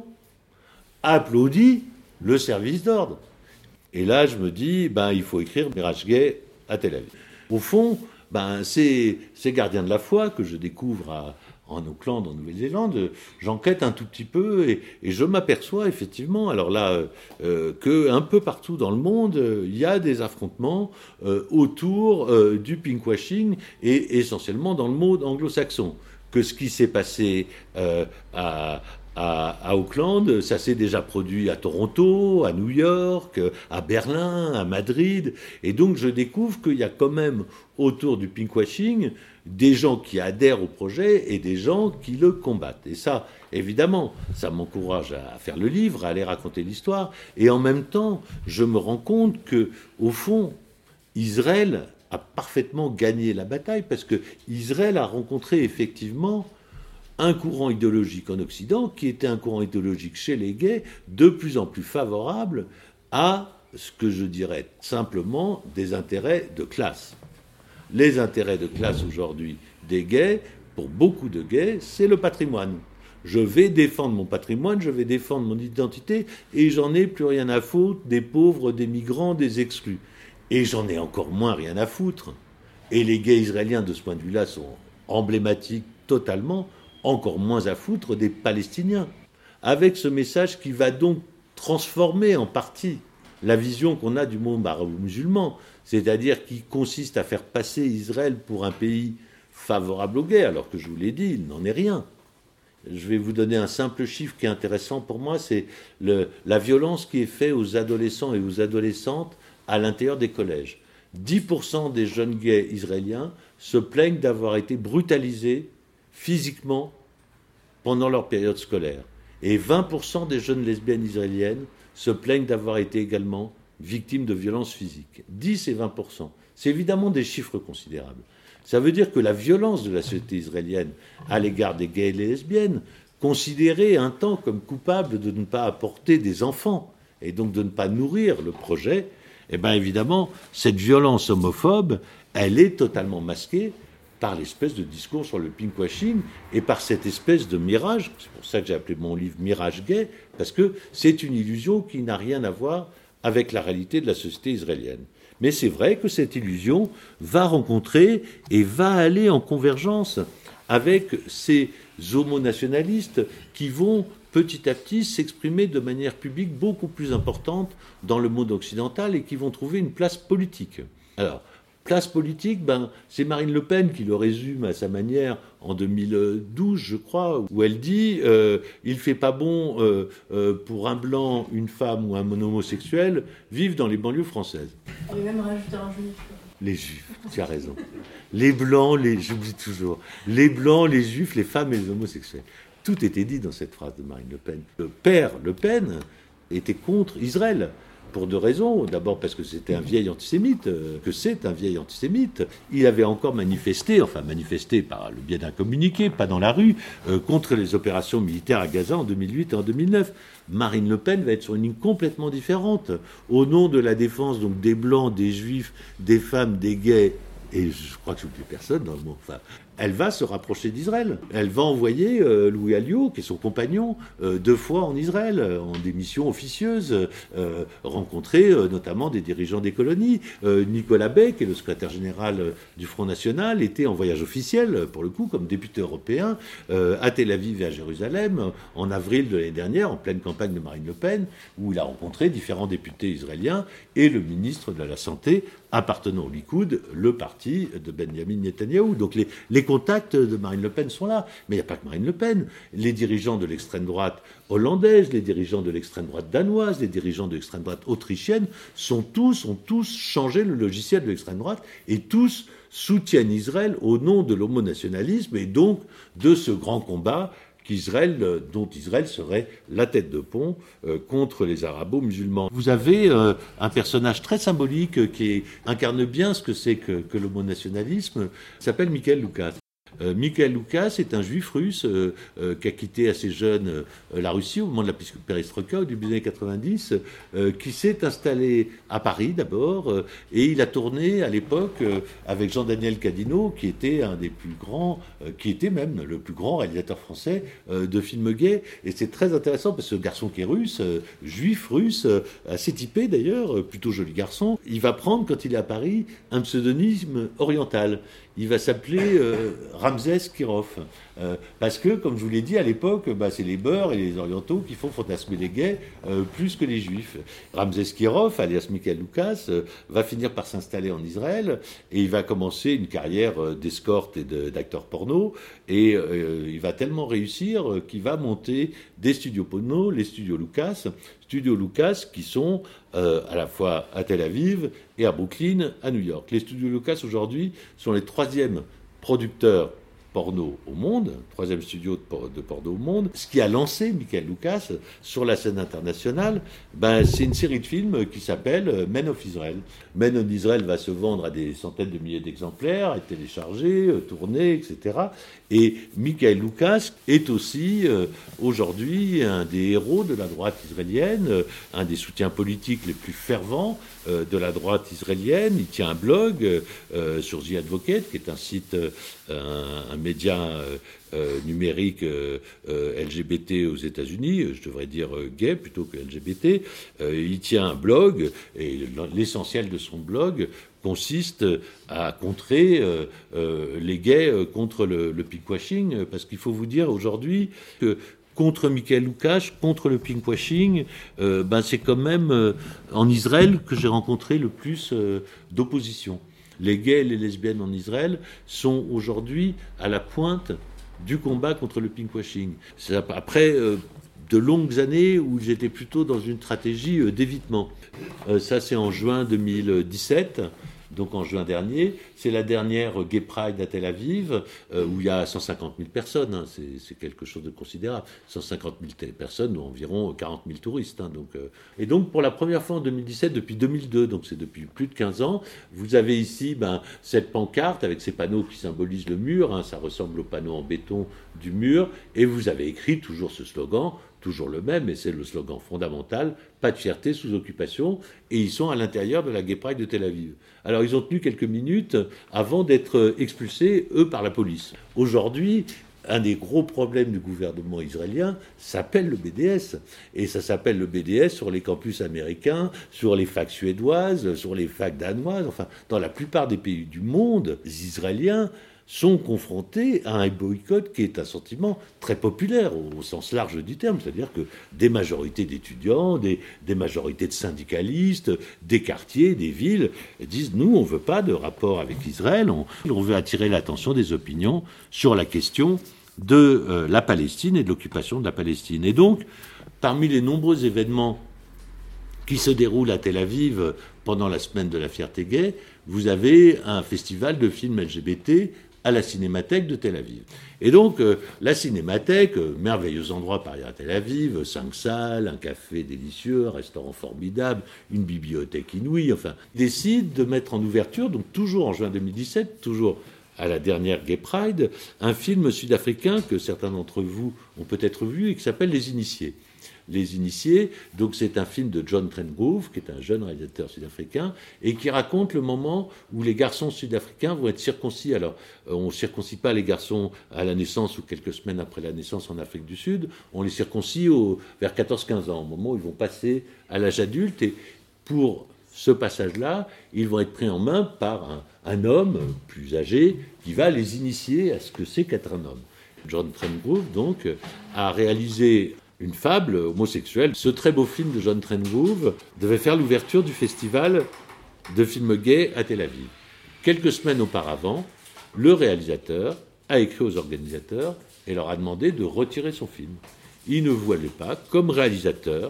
applaudit le service d'ordre. Et là, je me dis, ben, il faut écrire Mirage Gay à Tel Aviv. Au fond, ben, ces, ces gardiens de la foi que je découvre à, en Auckland, en Nouvelle-Zélande, j'enquête un tout petit peu et, et je m'aperçois effectivement, alors là, euh, qu'un peu partout dans le monde, euh, il y a des affrontements euh, autour euh, du pinkwashing et essentiellement dans le monde anglo-saxon. Que ce qui s'est passé euh, à, à, à Auckland, ça s'est déjà produit à Toronto, à New York, à Berlin, à Madrid. Et donc je découvre qu'il y a quand même autour du pinkwashing des gens qui adhèrent au projet et des gens qui le combattent. Et ça, évidemment, ça m'encourage à faire le livre, à aller raconter l'histoire. Et en même temps, je me rends compte que, au fond, Israël a parfaitement gagné la bataille parce que Israël a rencontré effectivement un courant idéologique en Occident qui était un courant idéologique chez les gays de plus en plus favorable à ce que je dirais simplement des intérêts de classe. Les intérêts de classe aujourd'hui des gays, pour beaucoup de gays, c'est le patrimoine. Je vais défendre mon patrimoine, je vais défendre mon identité et j'en ai plus rien à foutre des pauvres, des migrants, des exclus. Et j'en ai encore moins rien à foutre. Et les gays israéliens, de ce point de vue-là, sont emblématiques totalement, encore moins à foutre des Palestiniens. Avec ce message qui va donc transformer en partie la vision qu'on a du monde arabo-musulman, c'est-à-dire qui consiste à faire passer Israël pour un pays favorable aux gays, alors que je vous l'ai dit, il n'en est rien. Je vais vous donner un simple chiffre qui est intéressant pour moi, c'est le, la violence qui est faite aux adolescents et aux adolescentes à l'intérieur des collèges. dix pour cent des jeunes gays israéliens se plaignent d'avoir été brutalisés physiquement pendant leur période scolaire. Et vingt pour cent des jeunes lesbiennes israéliennes se plaignent d'avoir été également victimes de violences physiques. dix et vingt pour cent. C'est évidemment des chiffres considérables. Ça veut dire que la violence de la société israélienne à l'égard des gays et des lesbiennes, considérés un temps comme coupables de ne pas apporter des enfants et donc de ne pas nourrir le projet, eh bien évidemment, cette violence homophobe, elle est totalement masquée par l'espèce de discours sur le pinkwashing et par cette espèce de mirage. C'est pour ça que j'ai appelé mon livre « Mirage gay », parce que c'est une illusion qui n'a rien à voir avec la réalité de la société israélienne. Mais c'est vrai que cette illusion va rencontrer et va aller en convergence avec ces homonationalistes qui vont petit à petit s'exprimer de manière publique beaucoup plus importante dans le monde occidental et qui vont trouver une place politique. Alors, place politique, ben, c'est Marine Le Pen qui le résume à sa manière en deux mille douze, je crois, où elle dit euh, « Il ne fait pas bon euh, euh, pour un blanc, une femme ou un homosexuel vivre dans les banlieues françaises. » On va même rajouter un juif. Les juifs, tu as raison. Les blancs, les, j'oublie toujours, les blancs, les juifs, les femmes et les homosexuels. Tout était dit dans cette phrase de Marine Le Pen. Le père Le Pen était contre Israël. Pour deux raisons. D'abord parce que c'était un vieil antisémite, euh, que c'est un vieil antisémite. Il avait encore manifesté, enfin manifesté par le biais d'un communiqué, pas dans la rue, euh, contre les opérations militaires à Gaza en deux mille huit et en deux mille neuf. Marine Le Pen va être sur une ligne complètement différente. Au nom de la défense donc des Blancs, des Juifs, des femmes, des gays, et je crois que je n'oublie personne dans le monde. Enfin, elle va se rapprocher d'Israël. Elle va envoyer euh, Louis Alliot, qui est son compagnon, euh, deux fois en Israël, euh, en des missions officieuses, euh, rencontrer euh, notamment des dirigeants des colonies. Euh, Nicolas Bay, qui est le secrétaire général euh, du Front National, était en voyage officiel, pour le coup, comme député européen, euh, à Tel Aviv et à Jérusalem, en avril de l'année dernière, en pleine campagne de Marine Le Pen, où il a rencontré différents députés israéliens et le ministre de la Santé appartenant au Likoud, le parti de Benjamin Netanyahou. Donc les, les contacts de Marine Le Pen sont là. Mais il n'y a pas que Marine Le Pen. Les dirigeants de l'extrême droite hollandaise, les dirigeants de l'extrême droite danoise, les dirigeants de l'extrême droite autrichienne sont tous, ont tous changé le logiciel de l'extrême droite et tous soutiennent Israël au nom de l'homonationalisme et donc de ce grand combat qu'Israël, dont Israël serait la tête de pont euh, contre les arabo-musulmans. Vous avez euh, un personnage très symbolique euh, qui incarne bien ce que c'est que, que l'homonationalisme, qui s'appelle Michael Loukas. Euh, Michael Loukas est un juif russe euh, euh, qui a quitté assez jeune euh, la Russie au moment de la perestroïka, au début des années quatre-vingt-dix, euh, qui s'est installé à Paris d'abord, euh, et il a tourné à l'époque euh, avec Jean-Daniel Cadinot, qui était un des plus grands, euh, qui était même le plus grand réalisateur français euh, de films gays. Et c'est très intéressant parce que ce garçon qui est russe, euh, juif russe, euh, assez typé d'ailleurs, euh, plutôt joli garçon, il va prendre, quand il est à Paris, un pseudonyme oriental. Il va s'appeler euh, Ramzès Kirov. Euh, parce que, comme je vous l'ai dit, à l'époque, bah, c'est les Beurs et les Orientaux qui font fantasmer les gays euh, plus que les Juifs. Ramzès Kirov, alias Michael Loukas, euh, va finir par s'installer en Israël et il va commencer une carrière euh, d'escorte et de, d'acteur porno. Et euh, il va tellement réussir euh, qu'il va monter des studios porno, les studios Loukas, studios Loukas qui sont euh, à la fois à Tel Aviv et à Brooklyn, à New York. Les studios Loukas aujourd'hui sont les troisièmes producteurs porno au monde, troisième studio de, por- de porno au monde. Ce qui a lancé Michael Loukas sur la scène internationale, ben, c'est une série de films qui s'appelle Men of Israel. Men of Israel va se vendre à des centaines de milliers d'exemplaires, être téléchargé, tourné, et cetera. Et Michael Loukas est aussi euh, aujourd'hui un des héros de la droite israélienne, euh, un des soutiens politiques les plus fervents euh, de la droite israélienne. Il tient un blog euh, sur The Advocate, qui est un site, euh, un, un média euh, euh, numérique euh, euh, L G B T aux États-Unis, je devrais dire euh, gay plutôt que L G B T. Euh, il tient un blog, et l'essentiel de son blog consiste à contrer euh, euh, les gays euh, contre le, le pinkwashing, parce qu'il faut vous dire aujourd'hui que contre Michael Loukas, contre le pinkwashing, euh, ben c'est quand même euh, en Israël que j'ai rencontré le plus euh, d'opposition. Les gays et les lesbiennes en Israël sont aujourd'hui à la pointe du combat contre le pinkwashing. C'est après euh, de longues années où j'étais plutôt dans une stratégie euh, d'évitement. Euh, ça, c'est en juin deux mille dix-sept. Donc en juin dernier, c'est la dernière Gay Pride à Tel Aviv, euh, où il y a cent cinquante mille personnes, hein, c'est, c'est quelque chose de considérable. cent cinquante mille personnes, ou environ quarante mille touristes. Hein, donc, euh. Et donc pour la première fois en deux mille dix-sept, depuis deux mille deux, donc c'est depuis plus de quinze ans, vous avez ici ben, cette pancarte avec ces panneaux qui symbolisent le mur, hein, ça ressemble au panneau en béton du mur, et vous avez écrit toujours ce slogan, toujours le même, et c'est le slogan fondamental, pas de fierté sous occupation, et ils sont à l'intérieur de la Gay Pride de Tel Aviv. Alors ils ont tenu quelques minutes avant d'être expulsés, eux, par la police. Aujourd'hui, un des gros problèmes du gouvernement israélien s'appelle le B D S. Et ça s'appelle le B D S sur les campus américains, sur les facs suédoises, sur les facs danoises, enfin, dans la plupart des pays du monde, les Israéliens sont confrontés à un boycott qui est un sentiment très populaire au, au sens large du terme, c'est-à-dire que des majorités d'étudiants, des, des majorités de syndicalistes, des quartiers, des villes disent nous on ne veut pas de rapport avec Israël, on, on veut attirer l'attention des opinions sur la question de euh, la Palestine et de l'occupation de la Palestine. Et donc, parmi les nombreux événements qui se déroulent à Tel Aviv pendant la semaine de la fierté gay, vous avez un festival de films L G B T à la Cinémathèque de Tel Aviv. Et donc, euh, la Cinémathèque, euh, merveilleux endroit par ailleurs à Tel Aviv, cinq salles, un café délicieux, un restaurant formidable, une bibliothèque inouïe, enfin, décide de mettre en ouverture, donc toujours en juin deux mille dix-sept, toujours à la dernière Gay Pride, un film sud-africain que certains d'entre vous ont peut-être vu et qui s'appelle Les Initiés. Les Initiés, donc c'est un film de John Trengrove, qui est un jeune réalisateur sud-africain, et qui raconte le moment où les garçons sud-africains vont être circoncis. Alors, on ne circoncis pas les garçons à la naissance ou quelques semaines après la naissance en Afrique du Sud, on les circoncis au, vers quatorze quinze ans, au moment où ils vont passer à l'âge adulte, et pour ce passage-là, ils vont être pris en main par un, un homme plus âgé qui va les initier à ce que c'est qu'être un homme. John Trengrove, donc, a réalisé une fable homosexuelle. Ce très beau film de John Trengrove devait faire l'ouverture du festival de films gays à Tel Aviv. Quelques semaines auparavant, le réalisateur a écrit aux organisateurs et leur a demandé de retirer son film. Il ne voulait pas, comme réalisateur,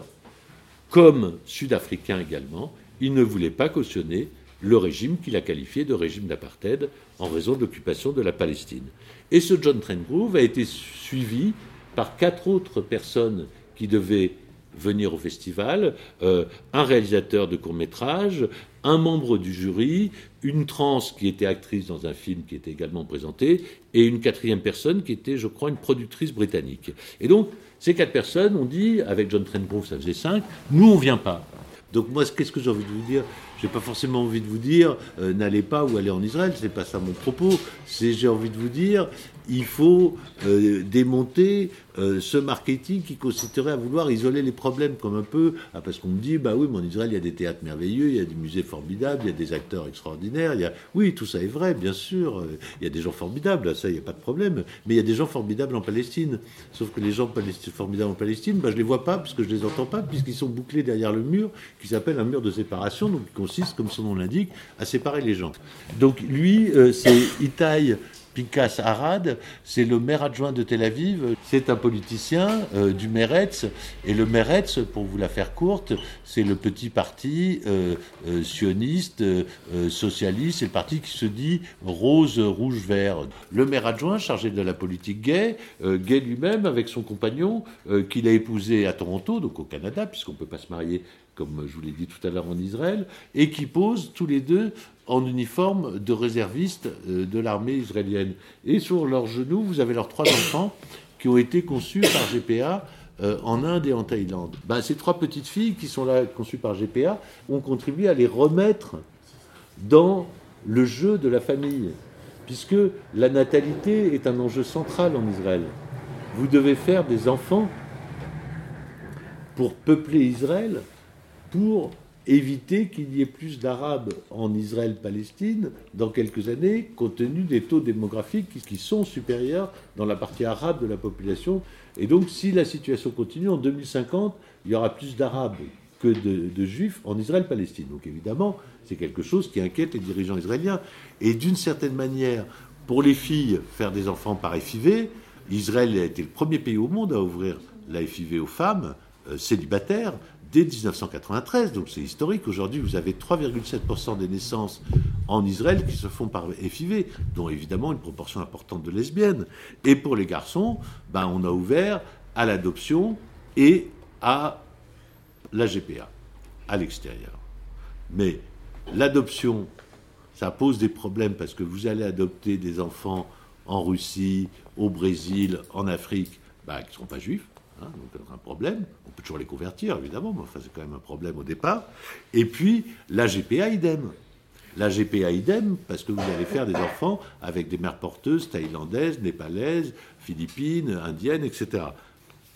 comme sud-africain également, il ne voulait pas cautionner le régime qu'il a qualifié de régime d'apartheid en raison de l'occupation de la Palestine. Et ce John Trengrove a été suivi par quatre autres personnes qui devaient venir au festival, euh, un réalisateur de court-métrage, un membre du jury, une trans qui était actrice dans un film qui était également présenté, et une quatrième personne qui était, je crois, une productrice britannique. Et donc, ces quatre personnes ont dit, avec John Trengrove, ça faisait cinq, nous, on ne vient pas. Donc moi, qu'est-ce que j'ai envie de vous dire ? J'ai pas forcément envie de vous dire euh, n'allez pas ou allez en Israël, c'est pas ça mon propos. C'est j'ai envie de vous dire il faut euh, démonter euh, ce marketing qui consisterait à vouloir isoler les problèmes comme un peu ah, parce qu'on me dit bah oui mais en Israël il y a des théâtres merveilleux, il y a des musées formidables, il y a des acteurs extraordinaires, il y a oui tout ça est vrai bien sûr, euh, il y a des gens formidables, ça il y a pas de problème, mais il y a des gens formidables en Palestine. Sauf que les gens palesti- formidables en Palestine, bah je les vois pas parce que je les entends pas puisqu'ils sont bouclés derrière le mur qui s'appelle un mur de séparation donc qui consiste, comme son nom l'indique, à séparer les gens. Donc lui, euh, c'est Itai Pinchas Arad, c'est le maire adjoint de Tel Aviv, c'est un politicien euh, du Meretz, et le Meretz, pour vous la faire courte, c'est le petit parti euh, euh, sioniste, euh, socialiste, c'est le parti qui se dit rose, rouge, vert. Le maire adjoint, chargé de la politique gay, euh, gay lui-même, avec son compagnon, euh, qu'il a épousé à Toronto, donc au Canada, puisqu'on ne peut pas se marier comme je vous l'ai dit tout à l'heure en Israël, et qui posent tous les deux en uniforme de réservistes de l'armée israélienne. Et sur leurs genoux, vous avez leurs trois enfants qui ont été conçus par G P A euh, en Inde et en Thaïlande. Ben, ces trois petites filles qui sont là conçues par G P A ont contribué à les remettre dans le jeu de la famille, puisque la natalité est un enjeu central en Israël. Vous devez faire des enfants pour peupler Israël, pour éviter qu'il y ait plus d'Arabes en Israël-Palestine dans quelques années, compte tenu des taux démographiques qui sont supérieurs dans la partie arabe de la population. Et donc, si la situation continue, en deux mille cinquante, il y aura plus d'Arabes que de, de Juifs en Israël-Palestine. Donc, évidemment, c'est quelque chose qui inquiète les dirigeants israéliens. Et d'une certaine manière, pour les filles, faire des enfants par F I V, Israël a été le premier pays au monde à ouvrir la F I V aux femmes euh, célibataires, dès dix-neuf cent quatre-vingt-treize, donc c'est historique. Aujourd'hui, vous avez trois virgule sept pour cent des naissances en Israël qui se font par F I V, dont évidemment une proportion importante de lesbiennes. Et pour les garçons, ben, on a ouvert à l'adoption et à la G P A, à l'extérieur. Mais l'adoption, ça pose des problèmes parce que vous allez adopter des enfants en Russie, au Brésil, en Afrique, ben, qui ne seront pas juifs. Hein, donc un problème, on peut toujours les convertir évidemment, mais enfin c'est quand même un problème au départ. Et puis la G P A idem, la G P A idem parce que vous allez faire des enfants avec des mères porteuses thaïlandaises, népalaises, philippines, indiennes, et cetera.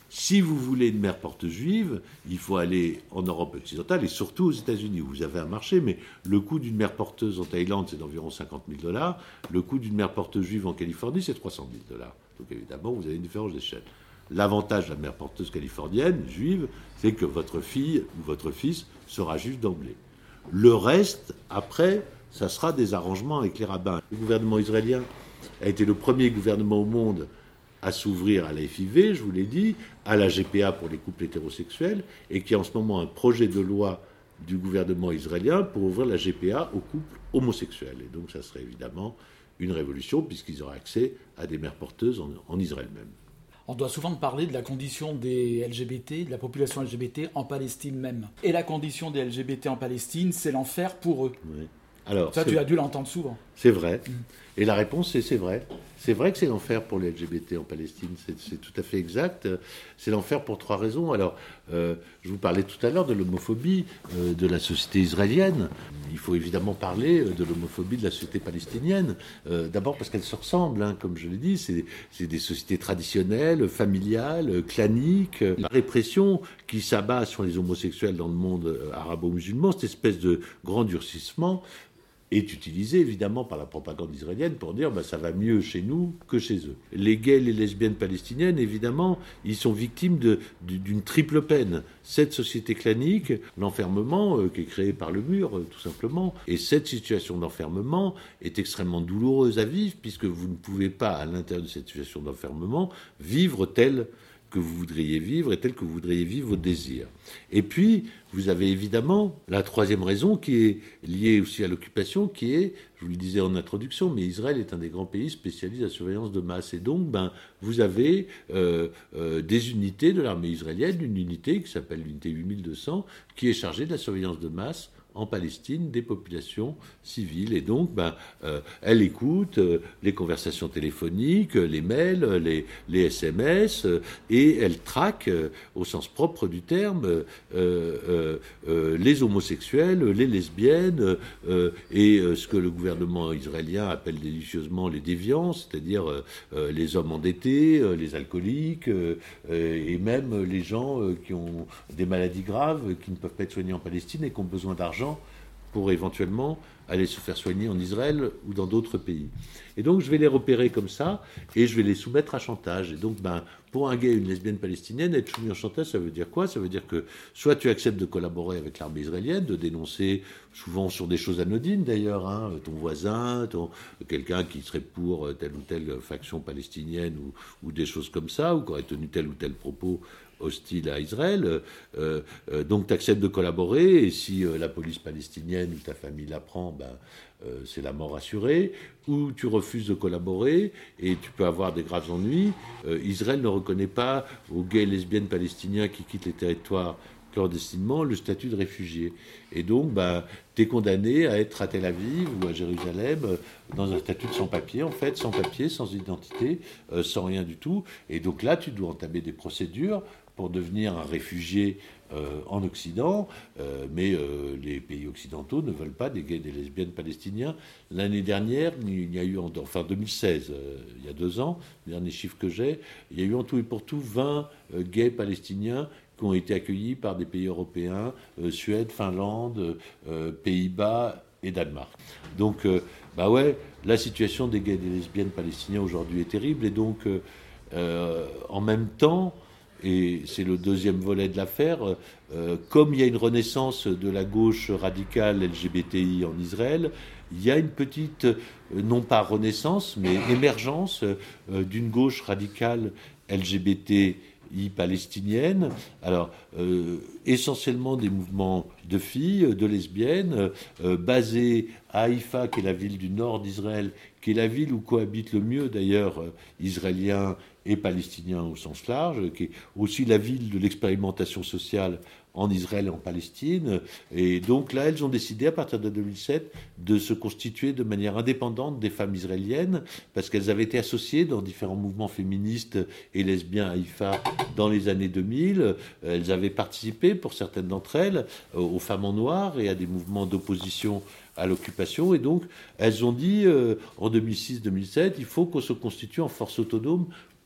Si vous voulez une mère porte juive, il faut aller en Europe occidentale et surtout aux États-Unis, où vous avez un marché, mais le coût d'une mère porteuse en Thaïlande, c'est d'environ cinquante mille dollars. Le coût d'une mère porteuse juive en Californie, c'est trois cent mille dollars. Donc évidemment, vous avez une différence d'échelle. L'avantage de la mère porteuse californienne, juive, c'est que votre fille ou votre fils sera juif d'emblée. Le reste, après, ça sera des arrangements avec les rabbins. Le gouvernement israélien a été le premier gouvernement au monde à s'ouvrir à la F I V, je vous l'ai dit, à la G P A pour les couples hétérosexuels, et qui a en ce moment un projet de loi du gouvernement israélien pour ouvrir la G P A aux couples homosexuels. Et donc ça serait évidemment une révolution, puisqu'ils auraient accès à des mères porteuses en, en Israël même. On doit souvent parler de la condition des L G B T, de la population L G B T en Palestine même. Et la condition des L G B T en Palestine, c'est l'enfer pour eux. Oui. Alors, ça, tu as dû l'entendre souvent. C'est vrai. Mmh. Et la réponse, c'est c'est vrai. C'est vrai que c'est l'enfer pour les L G B T en Palestine. C'est, c'est tout à fait exact. C'est l'enfer pour trois raisons. Alors, euh, je vous parlais tout à l'heure de l'homophobie euh, de la société israélienne. Il faut évidemment parler de l'homophobie de la société palestinienne. Euh, d'abord parce qu'elles se ressemblent, hein, comme je l'ai dit. C'est, c'est des sociétés traditionnelles, familiales, claniques. La répression qui s'abat sur les homosexuels dans le monde arabo-musulman, cette espèce de grand durcissement, est utilisé évidemment par la propagande israélienne pour dire bah, ça va mieux chez nous que chez eux. Les gays et les lesbiennes palestiniennes, évidemment, ils sont victimes de, d'une triple peine. Cette société clanique, l'enfermement euh, qui est créé par le mur, euh, tout simplement. Et cette situation d'enfermement est extrêmement douloureuse à vivre puisque vous ne pouvez pas, à l'intérieur de cette situation d'enfermement, vivre telle que vous voudriez vivre et tel que vous voudriez vivre vos désirs. Et puis, vous avez évidemment la troisième raison qui est liée aussi à l'occupation, qui est, je vous le disais en introduction, mais Israël est un des grands pays spécialisés à la surveillance de masse. Et donc, ben, vous avez euh, euh, des unités de l'armée israélienne, une unité qui s'appelle l'unité huit mille deux cents, qui est chargée de la surveillance de masse en Palestine des populations civiles. Et donc, ben, euh, elle écoute euh, les conversations téléphoniques, les mails, les, les S M S, euh, et elle traque, euh, au sens propre du terme, euh, euh, euh, les homosexuels, les lesbiennes, euh, et euh, ce que le gouvernement israélien appelle délicieusement les déviants, c'est-à-dire euh, euh, les hommes endettés, euh, les alcooliques, euh, euh, et même les gens euh, qui ont des maladies graves, qui ne peuvent pas être soignés en Palestine et qui ont besoin d'argent pour éventuellement aller se faire soigner en Israël ou dans d'autres pays. Et donc, je vais les repérer comme ça et je vais les soumettre à chantage. Et donc, ben, pour un gay et une lesbienne palestinienne, être soumis en chantage, ça veut dire quoi ? Ça veut dire que soit tu acceptes de collaborer avec l'armée israélienne, de dénoncer, souvent sur des choses anodines d'ailleurs, hein, ton voisin, ton, quelqu'un qui serait pour telle ou telle faction palestinienne ou, ou des choses comme ça, ou qui aurait tenu tel ou tel propos hostile à Israël, euh, euh, donc tu acceptes de collaborer, et si euh, la police palestinienne ou ta famille l'apprend, ben, euh, c'est la mort assurée, ou tu refuses de collaborer, et tu peux avoir des graves ennuis. Euh, Israël ne reconnaît pas aux gays et lesbiennes palestiniens qui quittent les territoires clandestinement le statut de réfugié. Et donc, ben, tu es condamné à être à Tel Aviv ou à Jérusalem euh, dans un statut de sans-papier, en fait, sans papier, sans identité, euh, sans rien du tout. Et donc là, tu dois entamer des procédures pour devenir un réfugié euh, en Occident, euh, mais euh, les pays occidentaux ne veulent pas des gays et des lesbiennes palestiniens. L'année dernière, il y a eu, en, enfin deux mille seize, euh, il y a deux ans, le dernier chiffre que j'ai, il y a eu en tout et pour tout vingt euh, gays palestiniens qui ont été accueillis par des pays européens, euh, Suède, Finlande, euh, Pays-Bas et Danemark. Donc, euh, bah ouais, la situation des gays et des lesbiennes palestiniens aujourd'hui est terrible, et donc, euh, euh, en même temps, et c'est le deuxième volet de l'affaire, euh, comme il y a une renaissance de la gauche radicale L G B T I en Israël, il y a une petite, euh, non pas renaissance, mais émergence euh, d'une gauche radicale L G B T I palestinienne, alors euh, essentiellement des mouvements de filles, de lesbiennes, euh, basés à Haïfa, qui est la ville du nord d'Israël, qui est la ville où cohabitent le mieux d'ailleurs euh, Israéliens et Palestiniens au sens large, qui est aussi la ville de l'expérimentation sociale en Israël et en Palestine. Et donc là, elles ont décidé, à partir de deux mille sept, de se constituer de manière indépendante des femmes israéliennes, parce qu'elles avaient été associées dans différents mouvements féministes et lesbiens à Haïfa dans les années deux mille. Elles avaient participé, pour certaines d'entre elles, aux femmes en noir et à des mouvements d'opposition à l'occupation. Et donc, elles ont dit, euh, en deux mille six deux mille sept, il faut qu'on se constitue en force autonome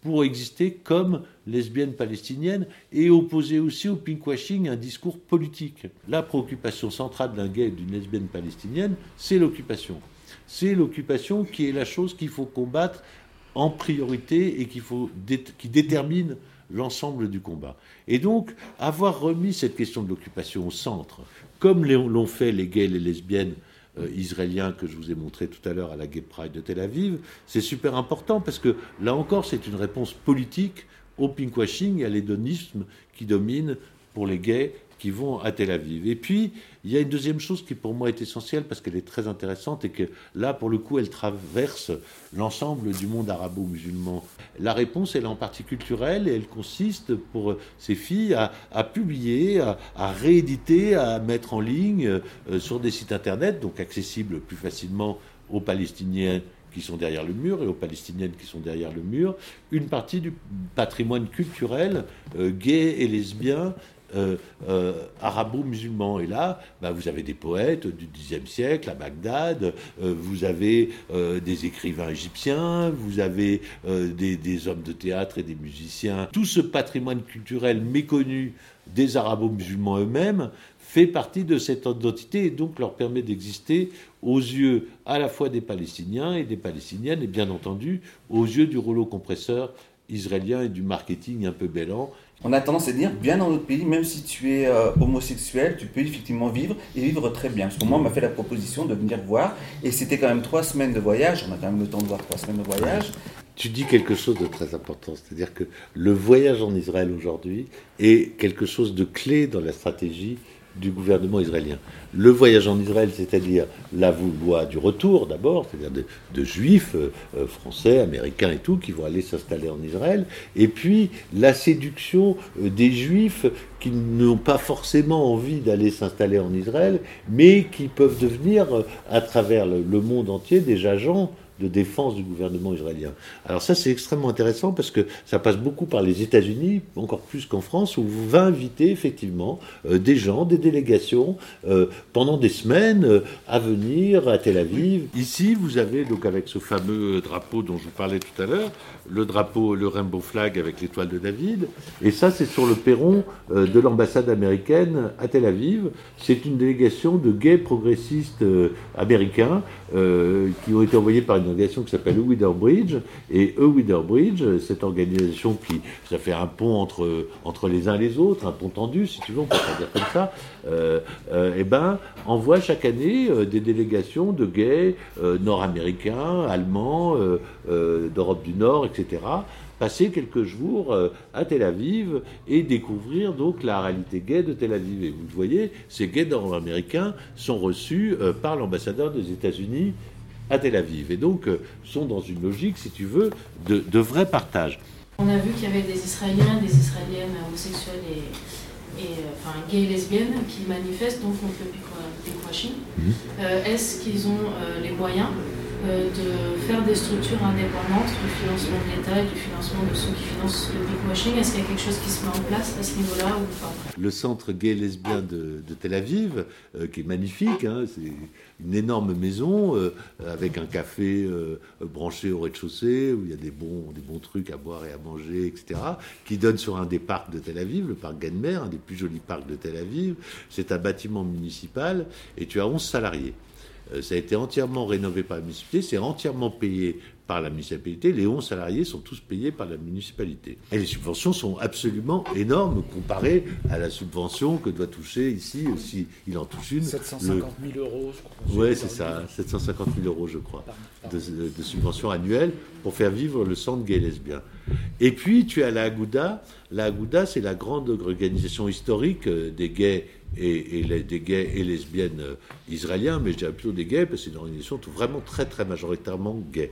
pour exister comme lesbiennes palestiniennes et opposer aussi au pinkwashing un discours politique. La préoccupation centrale d'un gay et d'une lesbienne palestinienne, c'est l'occupation. C'est l'occupation qui est la chose qu'il faut combattre en priorité et qu'il faut dé- qui détermine l'ensemble du combat. Et donc, avoir remis cette question de l'occupation au centre, comme l'ont fait les gays et les lesbiennes euh, israéliens que je vous ai montré tout à l'heure à la Gay Pride de Tel Aviv, c'est super important parce que, là encore, c'est une réponse politique au pinkwashing et à l'hédonisme qui domine pour les gays qui vont à Tel Aviv. Et puis, il y a une deuxième chose qui pour moi est essentielle parce qu'elle est très intéressante et que là, pour le coup, elle traverse l'ensemble du monde arabo-musulman. La réponse, elle est en partie culturelle et elle consiste pour ces filles à, à publier, à, à rééditer, à mettre en ligne euh, sur des sites internet, donc accessibles plus facilement aux Palestiniens qui sont derrière le mur et aux Palestiniennes qui sont derrière le mur, une partie du patrimoine culturel euh, gay et lesbien Euh, euh, arabo-musulmans. Et là, bah, vous avez des poètes du dixième siècle à Bagdad, euh, vous avez euh, des écrivains égyptiens, vous avez euh, des, des hommes de théâtre et des musiciens. Tout ce patrimoine culturel méconnu des arabo-musulmans eux-mêmes fait partie de cette identité et donc leur permet d'exister aux yeux à la fois des Palestiniens et des Palestiniennes et bien entendu aux yeux du rouleau compresseur israélien et du marketing un peu bêlant. On a tendance à dire, bien dans notre pays, même si tu es euh, homosexuel, tu peux effectivement vivre et vivre très bien. Parce que moi, on m'a fait la proposition de venir voir et c'était quand même trois semaines de voyage. On a quand même le temps de voir trois semaines de voyage. Tu dis quelque chose de très important, c'est-à-dire que le voyage en Israël aujourd'hui est quelque chose de clé dans la stratégie du gouvernement israélien. Le voyage en Israël, c'est-à-dire la loi du retour d'abord, c'est-à-dire de, de juifs euh, français, américains et tout, qui vont aller s'installer en Israël, et puis la séduction euh, des juifs qui n'ont pas forcément envie d'aller s'installer en Israël, mais qui peuvent devenir, euh, à travers le, le monde entier, des agents de défense du gouvernement israélien. Alors ça, c'est extrêmement intéressant parce que ça passe beaucoup par les États-Unis, encore plus qu'en France, où vous va inviter effectivement euh, des gens, des délégations, euh, pendant des semaines euh, à venir à Tel Aviv. Ici, vous avez, donc avec ce fameux drapeau dont je vous parlais tout à l'heure, le drapeau, le rainbow flag avec l'étoile de David, et ça, c'est sur le perron euh, de l'ambassade américaine à Tel Aviv. C'est une délégation de gays progressistes euh, américains euh, qui ont été envoyés par une organisation qui s'appelle E-Wider Bridge, et E-Wider Bridge, cette organisation qui, ça fait un pont entre, entre les uns et les autres, un pont tendu, si tu veux, on peut pas dire comme ça, euh, euh, et ben, envoie chaque année euh, des délégations de gays euh, nord-américains, allemands, euh, euh, d'Europe du Nord, et cetera, passer quelques jours euh, à Tel Aviv et découvrir donc la réalité gay de Tel Aviv. Et vous le voyez, ces gays nord-américains sont reçus euh, par l'ambassadeur des États-Unis à Tel Aviv, et donc euh, sont dans une logique, si tu veux, de, de vrai partage. On a vu qu'il y avait des Israéliens, des Israéliennes homosexuels et, et enfin, gays et lesbiennes qui manifestent donc contre le pinkwashing. Mmh. Euh, est-ce qu'ils ont euh, les moyens euh, de faire des structures indépendantes du financement de l'État et du financement de ceux qui financent le pinkwashing? Est-ce qu'il y a quelque chose qui se met en place à ce niveau-là ou pas? Le centre gay et lesbien de, de Tel Aviv, euh, qui est magnifique, hein, c'est une énorme maison euh, avec un café euh, branché au rez-de-chaussée où il y a des bons, des bons trucs à boire et à manger, et cetera, qui donne sur un des parcs de Tel Aviv, le parc Ganmer, un des plus jolis parcs de Tel Aviv. C'est un bâtiment municipal et tu as onze salariés. Euh, ça a été entièrement rénové par la municipalité, c'est entièrement payé par la municipalité. Les onze salariés sont tous payés par la municipalité. Et les subventions sont absolument énormes comparées à la subvention que doit toucher ici, si il en touche une. sept cent cinquante mille euros, je crois. Oui, c'est ça, sept cent cinquante mille euros, je crois, de, de, de subventions annuelles pour faire vivre le centre gay et lesbien. Et puis, tu as la Aguda. La Aguda, c'est la grande organisation historique des gays et, et les, des gays et lesbiennes israéliens, mais je dirais plutôt des gays, parce que c'est une organisation vraiment très, très majoritairement gay.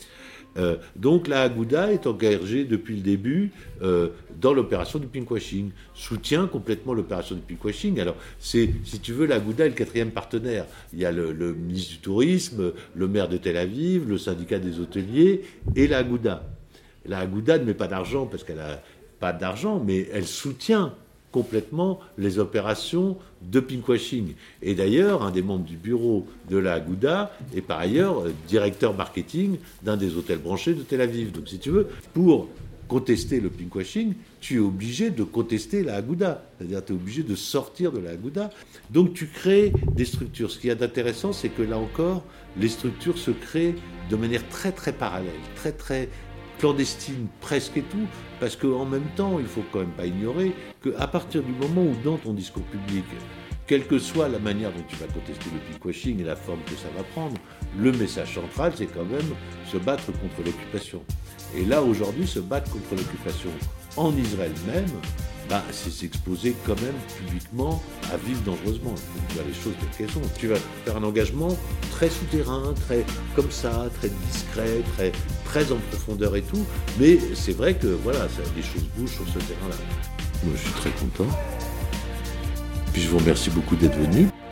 Euh, donc la Aguda est engagée depuis le début euh, dans l'opération du pinkwashing, soutient complètement l'opération du pinkwashing. Alors c'est, si tu veux, la Aguda est le quatrième partenaire. Il y a le, le ministre du Tourisme, le maire de Tel Aviv, le syndicat des hôteliers et la Aguda. La Aguda ne met pas d'argent parce qu'elle n'a pas d'argent, mais elle soutient complètement les opérations de pinkwashing. Et d'ailleurs, un des membres du bureau de la Aguda est par ailleurs directeur marketing d'un des hôtels branchés de Tel Aviv. Donc si tu veux, pour contester le pinkwashing, tu es obligé de contester la Aguda. C'est-à-dire tu es obligé de sortir de la Aguda. Donc tu crées des structures. Ce qu'il y a d'intéressant, c'est que là encore, les structures se créent de manière très très parallèle, très très clandestine presque et tout, parce qu'en même temps, il ne faut quand même pas ignorer qu'à partir du moment où dans ton discours public, quelle que soit la manière dont tu vas contester le pinkwashing et la forme que ça va prendre, le message central, c'est quand même se battre contre l'occupation. Et là, aujourd'hui, se battre contre l'occupation en Israël même, bah, c'est s'exposer quand même publiquement à vivre dangereusement. Donc, tu vois les choses telles qu'elles sont. Tu vas faire un engagement très souterrain, très comme ça, très discret, très, très en profondeur et tout. Mais c'est vrai que voilà, ça, des choses bougent sur ce terrain-là. Moi, je suis très content. Puis je vous remercie beaucoup d'être venu.